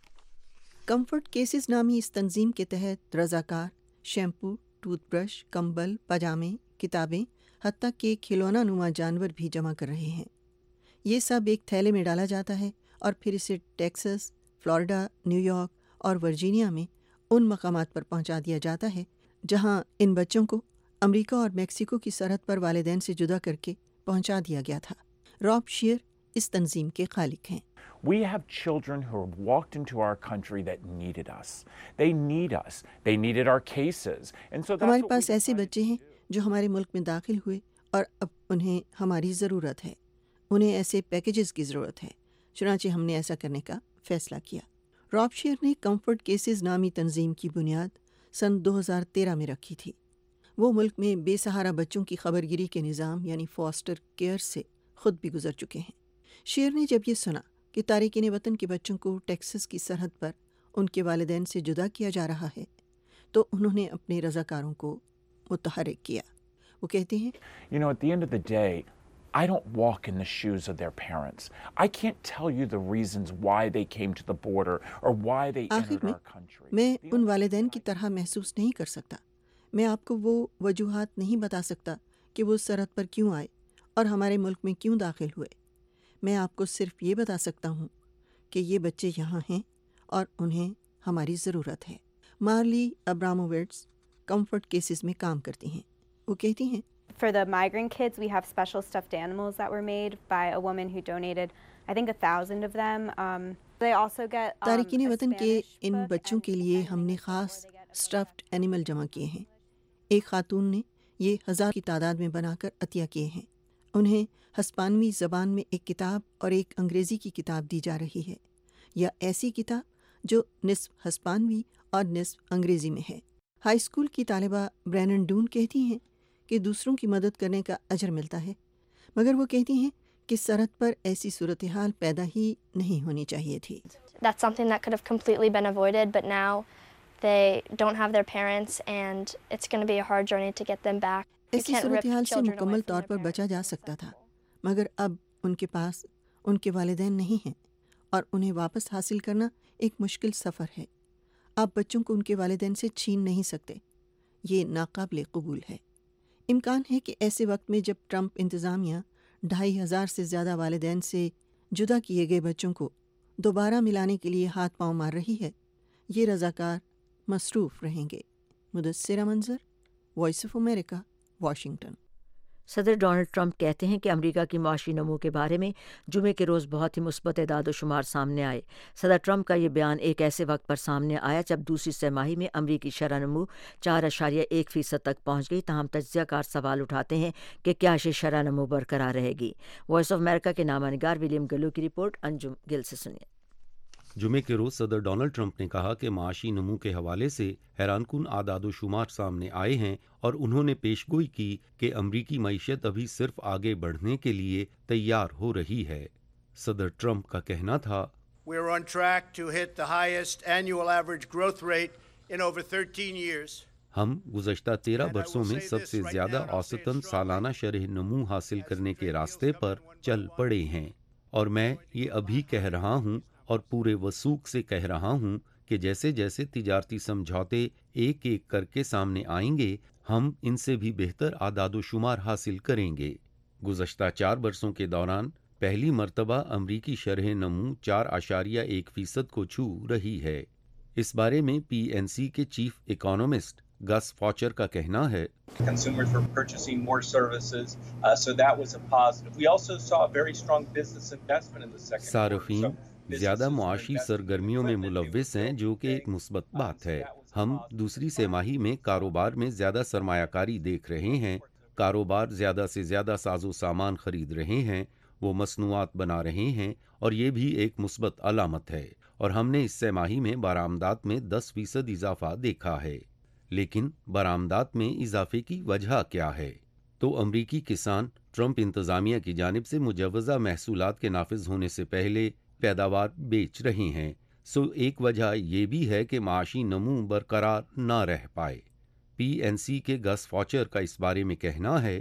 [SPEAKER 5] کمفرٹ کیسز نامی اس تنظیم کے تحت رضاکار شیمپو، ٹوتھ برش، کمبل، پاجامے، کتابیں، حتیٰ کہ کھلونا نما جانور بھی جمع کر رہے ہیں۔ یہ سب ایک تھیلے میں ڈالا جاتا ہے اور پھر اسے ٹیکساس، فلوریڈا، نیو یارک اور ورجینیا میں ان مقامات پر پہنچا دیا جاتا ہے جہاں ان بچوں کو امریکہ اور میکسیکو کی سرحد پر والدین سے جدا کر کے پہنچا دیا گیا تھا۔ راب شیئر اس تنظیم کے خالق ہیں۔
[SPEAKER 9] We have children who have walked into our country that needed us. They need us. They needed our cases. And so
[SPEAKER 5] ہمارے پاس ایسے بچے ہیں جو ہمارے ملک میں داخل ہوئے اور اب انہیں ہماری ضرورت ہے، انہیں ایسے پیکیجز کی ضرورت ہے، چنانچہ ہم نے ایسا کرنے کا فیصلہ کیا۔ راب شیئر نے کمفرٹ کیسز نامی تنظیم کی بنیاد سن 2013 میں رکھی تھی۔ وہ ملک میں بے سہارا بچوں کی خبرگیری کے نظام یعنی فاسٹر کیئر سے خود بھی گزر چکے ہیں۔ شیئر نے جب یہ سنا کہ تارکین وطن کے بچوں کو ٹیکساس کی سرحد پر ان کے والدین سے جدا کیا جا رہا ہے تو انہوں نے اپنے رضاکاروں کو متحرک کیا۔ وہ کہتے ہیں،
[SPEAKER 9] You know, at the end of the day, I don't walk in the shoes of their parents. I can't tell you the reasons why they came to the border or why they entered our country.
[SPEAKER 5] میں ان والدین کی طرح محسوس نہیں کر سکتا۔ میں آپ کو وہ وجوہات نہیں بتا سکتا کہ وہ سرحد پر کیوں آئے اور ہمارے ملک میں کیوں داخل ہوئے۔ میں آپ کو صرف یہ بتا سکتا ہوں کہ یہ بچے یہاں ہیں اور انہیں ہماری ضرورت ہے۔ مارلی ابرامووٹس کمفرٹ کیسز میں کام کرتی ہیں۔ وہ کہتی ہیں،
[SPEAKER 24] For the migrant kids, we have special stuffed animals that were made by a woman who donated, I think, 1,000 of them. They also get
[SPEAKER 5] تارکین وطن کے ان بچوں کے لیے ہم نے خاص اسٹفڈ اینیمل جمع کیے ہیں۔ ایک خاتون نے یہ 1000 کی تعداد میں بنا کر عطیہ کیے ہیں۔ انہیں ہسپانوی زبان میں ایک کتاب اور ایک انگریزی کی کتاب دی جا رہی ہے، یا ایسی کتاب جو نصف ہسپانوی اور نصف انگریزی میں ہے۔ ہائی اسکول کی طالبہ برینن ڈون کہتی ہیں کہ دوسروں کی مدد کرنے کا اجر ملتا ہے، مگر وہ کہتی ہیں کہ سرحد پر ایسی صورتحال پیدا ہی نہیں ہونی چاہیے تھی۔
[SPEAKER 25] That's something that could have completely been avoided, but now they don't have their parents and it's going to be a hard journey to get them back.
[SPEAKER 5] ایسی صورتحال سے مکمل طور پر بچا جا سکتا تھا، مگر اب ان کے پاس ان کے والدین نہیں ہیں اور انہیں واپس حاصل کرنا ایک مشکل سفر ہے۔ آپ بچوں کو ان کے والدین سے چھین نہیں سکتے، یہ ناقابل قبول ہے۔ امکان ہے کہ ایسے وقت میں جب ٹرمپ انتظامیہ 2500 سے زیادہ والدین سے جدا کیے گئے بچوں کو دوبارہ ملانے کے لیے ہاتھ پاؤں مار رہی ہے، یہ رضاکار مصروف رہیں گے۔ Mudassira Manzar, voice of America, Washington.
[SPEAKER 1] صدر ڈونلڈ ٹرمپ کہتے ہیں کہ امریکہ کی معاشی نمو کے بارے میں جمعے کے روز بہت ہی مثبت اعداد و شمار سامنے آئے۔ صدر ٹرمپ کا یہ بیان ایک ایسے وقت پر سامنے آیا جب دوسری سہ ماہی میں امریکی شرح نمو 4.1% تک پہنچ گئی، تاہم تجزیہ کار سوال اٹھاتے ہیں کہ کیا یہ شرح نمو برقرار رہے گی۔ وائس آف امریکہ کے نامہ نگار ولیم گلو کی رپورٹ، انجم گل سے سنیے۔
[SPEAKER 10] جمعے کے روز صدر ڈونلڈ ٹرمپ نے کہا کہ معاشی نمو کے حوالے سے حیران کن اعداد و شمار سامنے آئے ہیں، اور انہوں نے پیشگوئی کی کہ امریکی معیشت ابھی صرف آگے بڑھنے کے لیے تیار ہو رہی ہے۔ صدر ٹرمپ کا کہنا تھا،
[SPEAKER 11] We're on track to hit the highest annual average growth rate in over 13 years.
[SPEAKER 10] ہم گزشتہ 13 برسوں میں سب سے زیادہ اوسطاً سالانہ شرح نمو حاصل کرنے کے راستے پر چل پڑے ہیں، اور میں یہ ابھی کہہ رہا ہوں اور پورے وثوق سے کہہ رہا ہوں کہ جیسے جیسے تجارتی سمجھوتے ایک ایک کر کے سامنے آئیں گے، ہم ان سے بھی بہتر اعداد و شمار حاصل کریں گے۔ گزشتہ 4 برسوں کے دوران پہلی مرتبہ امریکی شرح نمو 4.1% کو چھو رہی ہے۔ اس بارے میں PNC کے چیف اکانومسٹ گس فاچر کا کہنا ہے،
[SPEAKER 12] Consumers were purchasing more services, so that was a positive. We also saw very strong business investment in the second quarter.
[SPEAKER 10] صارفین زیادہ معاشی سرگرمیوں میں ملوث ہیں، جو کہ ایک مثبت بات ہے۔ ہم دوسری سہ ماہی میں کاروبار میں زیادہ سرمایہ کاری دیکھ رہے ہیں، کاروبار زیادہ سے زیادہ ساز و سامان خرید رہے ہیں، وہ مصنوعات بنا رہے ہیں، اور یہ بھی ایک مثبت علامت ہے، اور ہم نے اس سہ ماہی میں برآمدات میں 10% اضافہ دیکھا ہے۔ لیکن برآمدات میں اضافے کی وجہ کیا ہے؟ تو امریکی کسان ٹرمپ انتظامیہ کی جانب سے مجوزہ محصولات کے نافذ ہونے سے پہلے پیداوار بیچ رہے ہیں، سو ایک وجہ یہ بھی ہے کہ معاشی نمو برقرار نہ رہ پائے۔ PNC کے گس فاچر کا اس بارے میں کہنا ہے،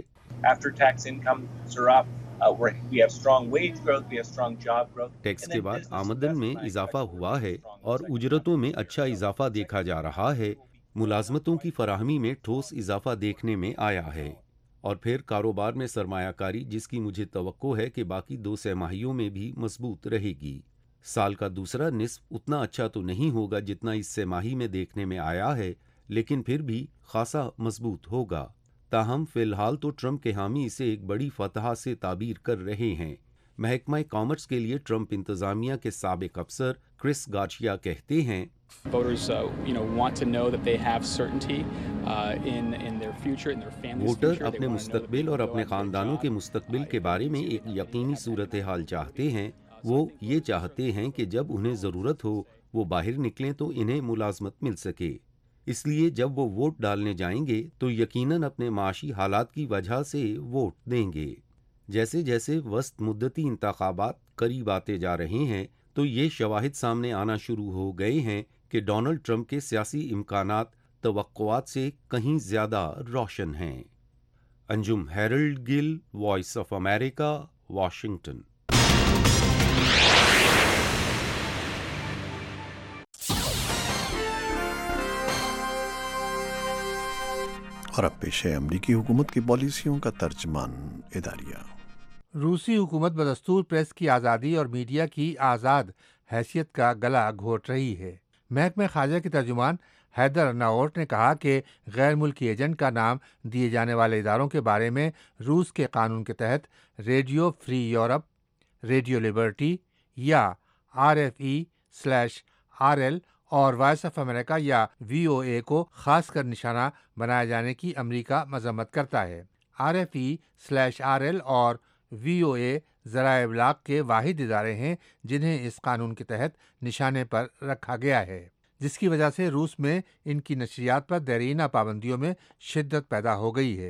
[SPEAKER 10] ٹیکس کے بعد آمدن میں اضافہ ہوا ہے اور اجرتوں میں اچھا اضافہ دیکھا جا رہا ہے، ملازمتوں کی فراہمی میں ٹھوس اضافہ دیکھنے میں آیا ہے، اور پھر کاروبار میں سرمایہ کاری، جس کی مجھے توقع ہے کہ باقی 2 سہ ماہیوں میں بھی مضبوط رہے گی۔ سال کا دوسرا نصف اتنا اچھا تو نہیں ہوگا جتنا اس سہ ماہی میں دیکھنے میں آیا ہے، لیکن پھر بھی خاصا مضبوط ہوگا۔ تاہم فی الحال تو ٹرمپ کے حامی اسے ایک بڑی فتح سے تعبیر کر رہے ہیں۔ محکمہ کامرس کے لیے ٹرمپ انتظامیہ کے سابق افسر کرس گارشیا کہتے ہیں، ووٹر اپنے مستقبل اور اپنے خاندانوں کے مستقبل کے بارے میں ایک یقینی صورتحال چاہتے ہیں۔ وہ یہ چاہتے ہیں کہ جب انہیں ضرورت ہو وہ باہر نکلیں تو انہیں ملازمت مل سکے، اس لیے جب وہ ووٹ ڈالنے جائیں گے تو یقیناً اپنے معاشی حالات کی وجہ سے ووٹ دیں گے۔ جیسے جیسے وسط مدتی انتخابات قریب آتے جا رہے ہیں تو یہ شواہد سامنے آنا شروع ہو گئے ہیں کہ ڈونلڈ ٹرمپ کے سیاسی امکانات توقعات سے کہیں زیادہ روشن ہیں۔ Anjum Herald Gill, voice of America, Washington.
[SPEAKER 13] اور اب پیش ہے امریکی حکومت کی پالیسیوں کا ترجمان اداریہ۔
[SPEAKER 15] روسی حکومت بدستور پریس کی آزادی اور میڈیا کی آزاد حیثیت کا گلا گھونٹ رہی ہے۔ محکمہ خارجہ کے ترجمان حیدر ناورٹ نے کہا کہ غیر ملکی ایجنٹ کا نام دیے جانے والے اداروں کے بارے میں روس کے قانون کے تحت radio free Europe, radio Liberty یا RFE/RL اور وائس آف امریکہ یا VOA کو خاص کر نشانہ بنائے جانے کی امریکہ مذمت کرتا ہے۔ RFE/RL اور VOA ذرائع ابلاغ کے واحد ادارے ہیں جنہیں اس قانون کے تحت نشانے پر رکھا گیا ہے، جس کی وجہ سے روس میں ان کی نشریات پر دیرینہ پابندیوں میں شدت پیدا ہو گئی ہے۔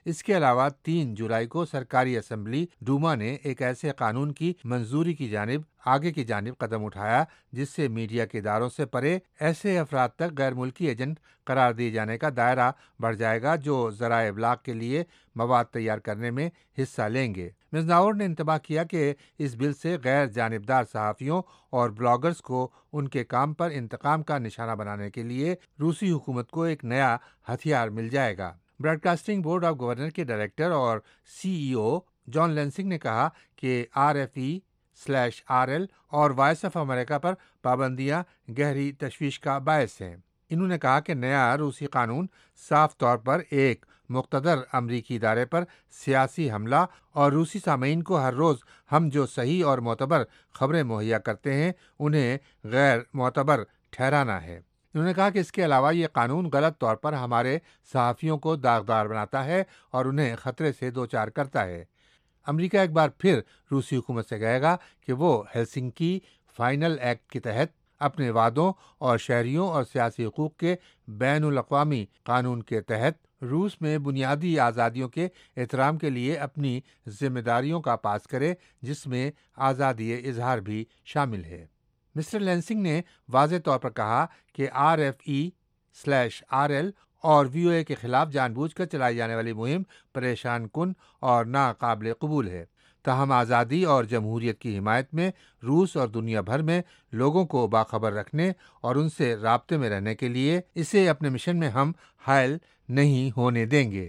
[SPEAKER 15] اس کے علاوہ 3 جولائی کو سرکاری اسمبلی ڈوما نے ایک ایسے قانون کی منظوری کی جانب قدم اٹھایا جس سے میڈیا کے اداروں سے پرے ایسے افراد تک غیر ملکی ایجنٹ قرار دیے جانے کا دائرہ بڑھ جائے گا جو ذرائع ابلاغ کے لیے مواد تیار کرنے میں حصہ لیں گے۔ مز ناور نے انتباہ کیا کہ اس بل سے غیر جانبدار صحافیوں اور بلاگرز کو ان کے کام پر انتقام کا نشانہ بنانے کے لیے روسی حکومت کو ایک نیا ہتھیار مل جائے گا۔ Broadcasting board of governor کے ڈائریکٹر اور CEO جان لینسنگ نے کہا کہ RFE/RL اور وائس آف امریکہ پر پابندیاں گہری تشویش کا باعث ہیں۔ انہوں نے کہا کہ نیا روسی قانون صاف طور پر ایک مقتدر امریکی ادارے پر سیاسی حملہ اور روسی سامعین کو ہر روز ہم جو صحیح اور معتبر خبریں مہیا کرتے ہیں انہیں غیر معتبر ٹھہرانا ہے۔ انہوں نے کہا کہ اس کے علاوہ یہ قانون غلط طور پر ہمارے صحافیوں کو داغدار بناتا ہے اور انہیں خطرے سے دوچار کرتا ہے۔ امریکہ ایک بار پھر روسی حکومت سے کہے گا کہ وہ ہیلسنکی فائنل ایکٹ کے تحت اپنے وعدوں اور شہریوں اور سیاسی حقوق کے بین الاقوامی قانون کے تحت روس میں بنیادی آزادیوں کے احترام کے لیے اپنی ذمہ داریوں کا پاس کرے، جس میں آزادی اظہار بھی شامل ہے۔ مسٹر لینسنگ نے واضح طور پر کہا کہ RFE/RL اور VOA کے خلاف جان بوجھ کر چلائی جانے والی مہم پریشان کن اور ناقابل قبول ہے۔ تاہم آزادی اور جمہوریت کی حمایت میں روس اور دنیا بھر میں لوگوں کو باخبر رکھنے اور ان سے رابطے میں رہنے کے لیے اسے اپنے مشن میں ہم حائل نہیں ہونے دیں گے۔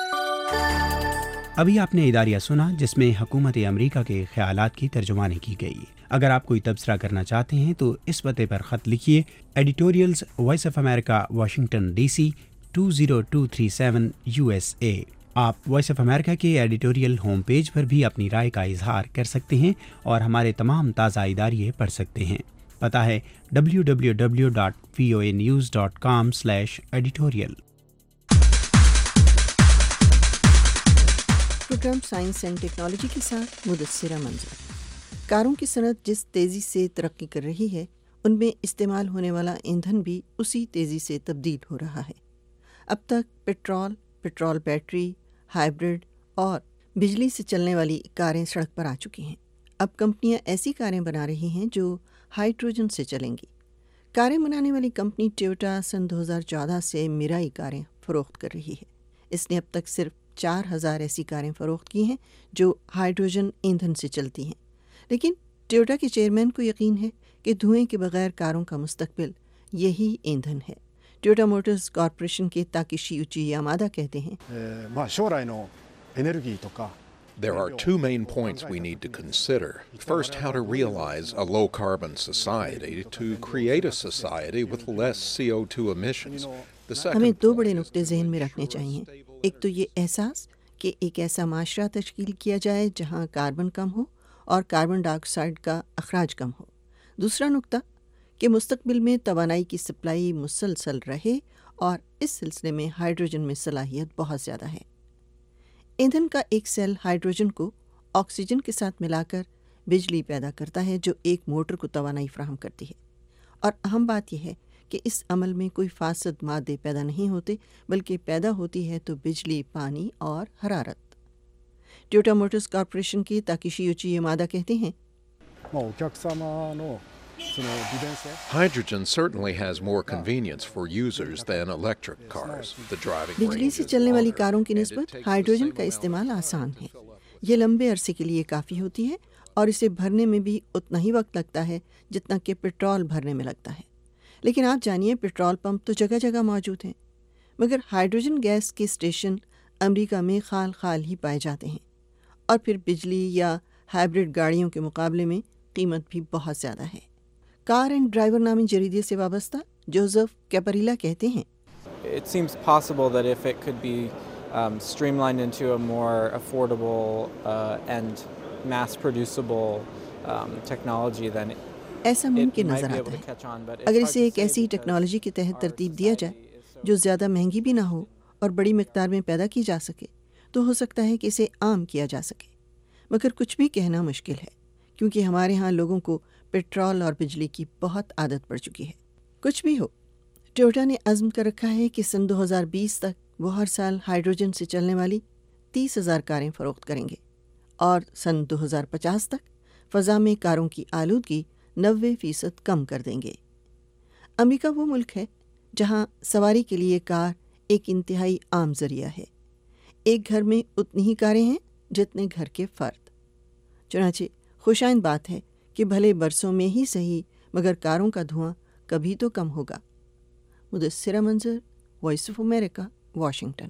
[SPEAKER 8] ابھی آپ نے اداریہ سنا جس میں حکومت امریکہ کے خیالات کی ترجمانی کی گئی۔ اگر آپ کوئی تبصرہ کرنا چاہتے ہیں تو اس پتے پر خط لکھیے، editorials voice of America Washington DC 20237 USA۔ آپ وائس آف امریکہ کے ایڈیٹوریل ہوم پیج پر بھی اپنی رائے کا اظہار کر سکتے ہیں اور ہمارے تمام تازہ اداریے پڑھ سکتے ہیں۔ پتہ ہے www.voanews.com/editorial۔
[SPEAKER 5] Programme science and technology کے ساتھ مدثرہ منظر۔ کاروں کی صنعت جس تیزی سے ترقی کر رہی ہے ان میں استعمال ہونے والا ایندھن بھی اسی تیزی سے تبدیل ہو رہا ہے۔ اب تک پیٹرول بیٹری، ہائبرڈ اور بجلی سے چلنے والی کاریں سڑک پر آ چکی ہیں۔ اب کمپنیاں ایسی کاریں بنا رہی ہیں جو ہائیڈروجن سے چلیں گی۔ کاریں بنانے والی کمپنی ٹویوٹا سن 2014 سے میرائی کاریں فروخت کر رہی ہے۔ اس نے اب تک صرف 4000 ایسی کاریں فروخت کی ہیں جو ہائیڈروجن ایندھن سے چلتی ہیں، لیکن ٹویوٹا کے چیئرمین کو یقین ہے کہ دھوئیں کے بغیر کاروں کا مستقبل یہی ایندھن ہے۔ ٹویوٹا موٹرز کارپوریشن کے تاکیشی یوچی یامادا کہتے ہیں،
[SPEAKER 6] There are two main points we need to consider. First, how to realize a low-carbon society to create a society with less CO2 emissions.
[SPEAKER 5] ہمیں 2 بڑے نقطے ذہن میں رکھنے چاہیے۔ ایک تو یہ احساس کہ ایک ایسا معاشرہ تشکیل کیا جائے جہاں کاربن کم ہو اور کاربن ڈائی آکسائڈ کا اخراج کم ہو۔ دوسرا نقطہ کہ مستقبل میں توانائی کی سپلائی مسلسل رہے اور اس سلسلے میں ہائیڈروجن میں صلاحیت بہت زیادہ ہے۔ ایندھن کا ایک سیل ہائیڈروجن کو آکسیجن کے ساتھ ملا کر بجلی پیدا کرتا ہے جو ایک موٹر کو توانائی فراہم کرتی ہے، اور اہم بات یہ ہے کہ اس عمل میں کوئی فاسد مادے پیدا نہیں ہوتے بلکہ پیدا ہوتی ہے تو بجلی، پانی اور حرارت۔ ٹویوٹا موٹرز کارپوریشن کے تاکیشی یوچی یامادا کہتے ہیں،
[SPEAKER 6] Hydrogen certainly has more convenience for users than electric cars. The driving
[SPEAKER 5] بجلی سے چلنے والی کاروں کی نسبت ہائیڈروجن کا استعمال آسان ہے۔ یہ لمبے عرصے کے لیے کافی ہوتی ہے اور اسے بھرنے میں بھی اتنا ہی وقت لگتا ہے جتنا کہ پیٹرول بھرنے میں لگتا ہے۔ لیکن آپ جانیے پیٹرول پمپ تو جگہ جگہ موجود ہیں، مگر ہائیڈروجن گیس کے اسٹیشن امریکہ میں خال خال ہی پائے جاتے ہیں، اور پھر بجلی یا ہائبرڈ گاڑیوں کے مقابلے میں قیمت بھی بہت زیادہ ہے۔ کار اینڈ ڈرائیور نامی جریدے سے وابستہ جوزف کیپریلا کہتے ہیں،
[SPEAKER 14] It seems possible that if it could be streamlined into a more affordable and mass-producible technology, then
[SPEAKER 5] ایسا ممکن نظر آتا ہے اگر اسے ایک ایسی ٹیکنالوجی کے تحت ترتیب دیا جائے جو زیادہ مہنگی بھی نہ ہو اور بڑی مقدار میں پیدا کی جا سکے تو ہو سکتا ہے کہ اسے عام کیا جا سکے، مگر کچھ بھی کہنا مشکل ہے کیونکہ ہمارے ہاں لوگوں کو پیٹرول اور بجلی کی بہت عادت پڑ چکی ہے۔ کچھ بھی ہو، ٹویوٹا نے عزم کر رکھا ہے کہ سن 2020 تک وہ ہر سال ہائیڈروجن سے چلنے والی 30,000 कारें फरोख्त करेंगे और सन 2050 तक फ़ज़ा में कारों की आलूदगी 90% कम कर देंगे। अमेरिका वो मुल्क है जहां सवारी के लिए कार एक इंतहाई आम ज़रिया है। एक घर में उतनी ही कारें हैं जितने घर के फ़र्द। चुनांचे खुशाइंद बात है कि भले बरसों में ही सही मगर कारों का धुआं कभी तो कम होगा। मुदस्सिरा मंजर, वॉइस ऑफ अमेरिका, वाशिंगटन।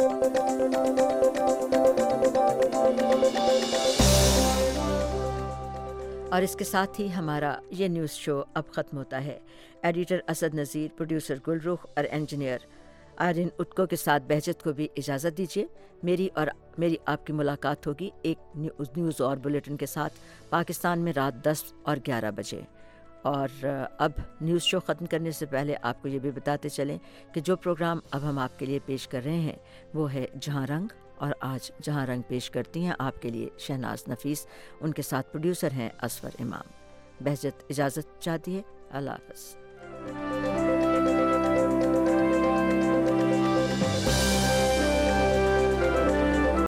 [SPEAKER 1] और इसके साथ ही हमारा ये न्यूज़ शो अब ख़त्म होता है। एडिटर असद नज़ीर, प्रोड्यूसर गुलरुख और इंजीनियर आरिन उत्को के साथ बहजत को भी इजाज़त दीजिए। मेरी आपकी मुलाकात होगी एक न्यूज़ और बुलेटिन के साथ पाकिस्तान में रात 10 और 11 बजे। और अब न्यूज़ शो ख़त्म करने से पहले आपको ये भी बताते चलें कि जो प्रोग्राम अब हम आपके लिए पेश कर रहे हैं वो है जहाँ रंग, और आज जहाँ रंग पेश करती हैं आपके लिए शहनाज नफीस, उनके साथ प्रोड्यूसर हैं असफर इमाम। बहजत इजाज़त चाहती है। अल्लाह हाफ़िज़।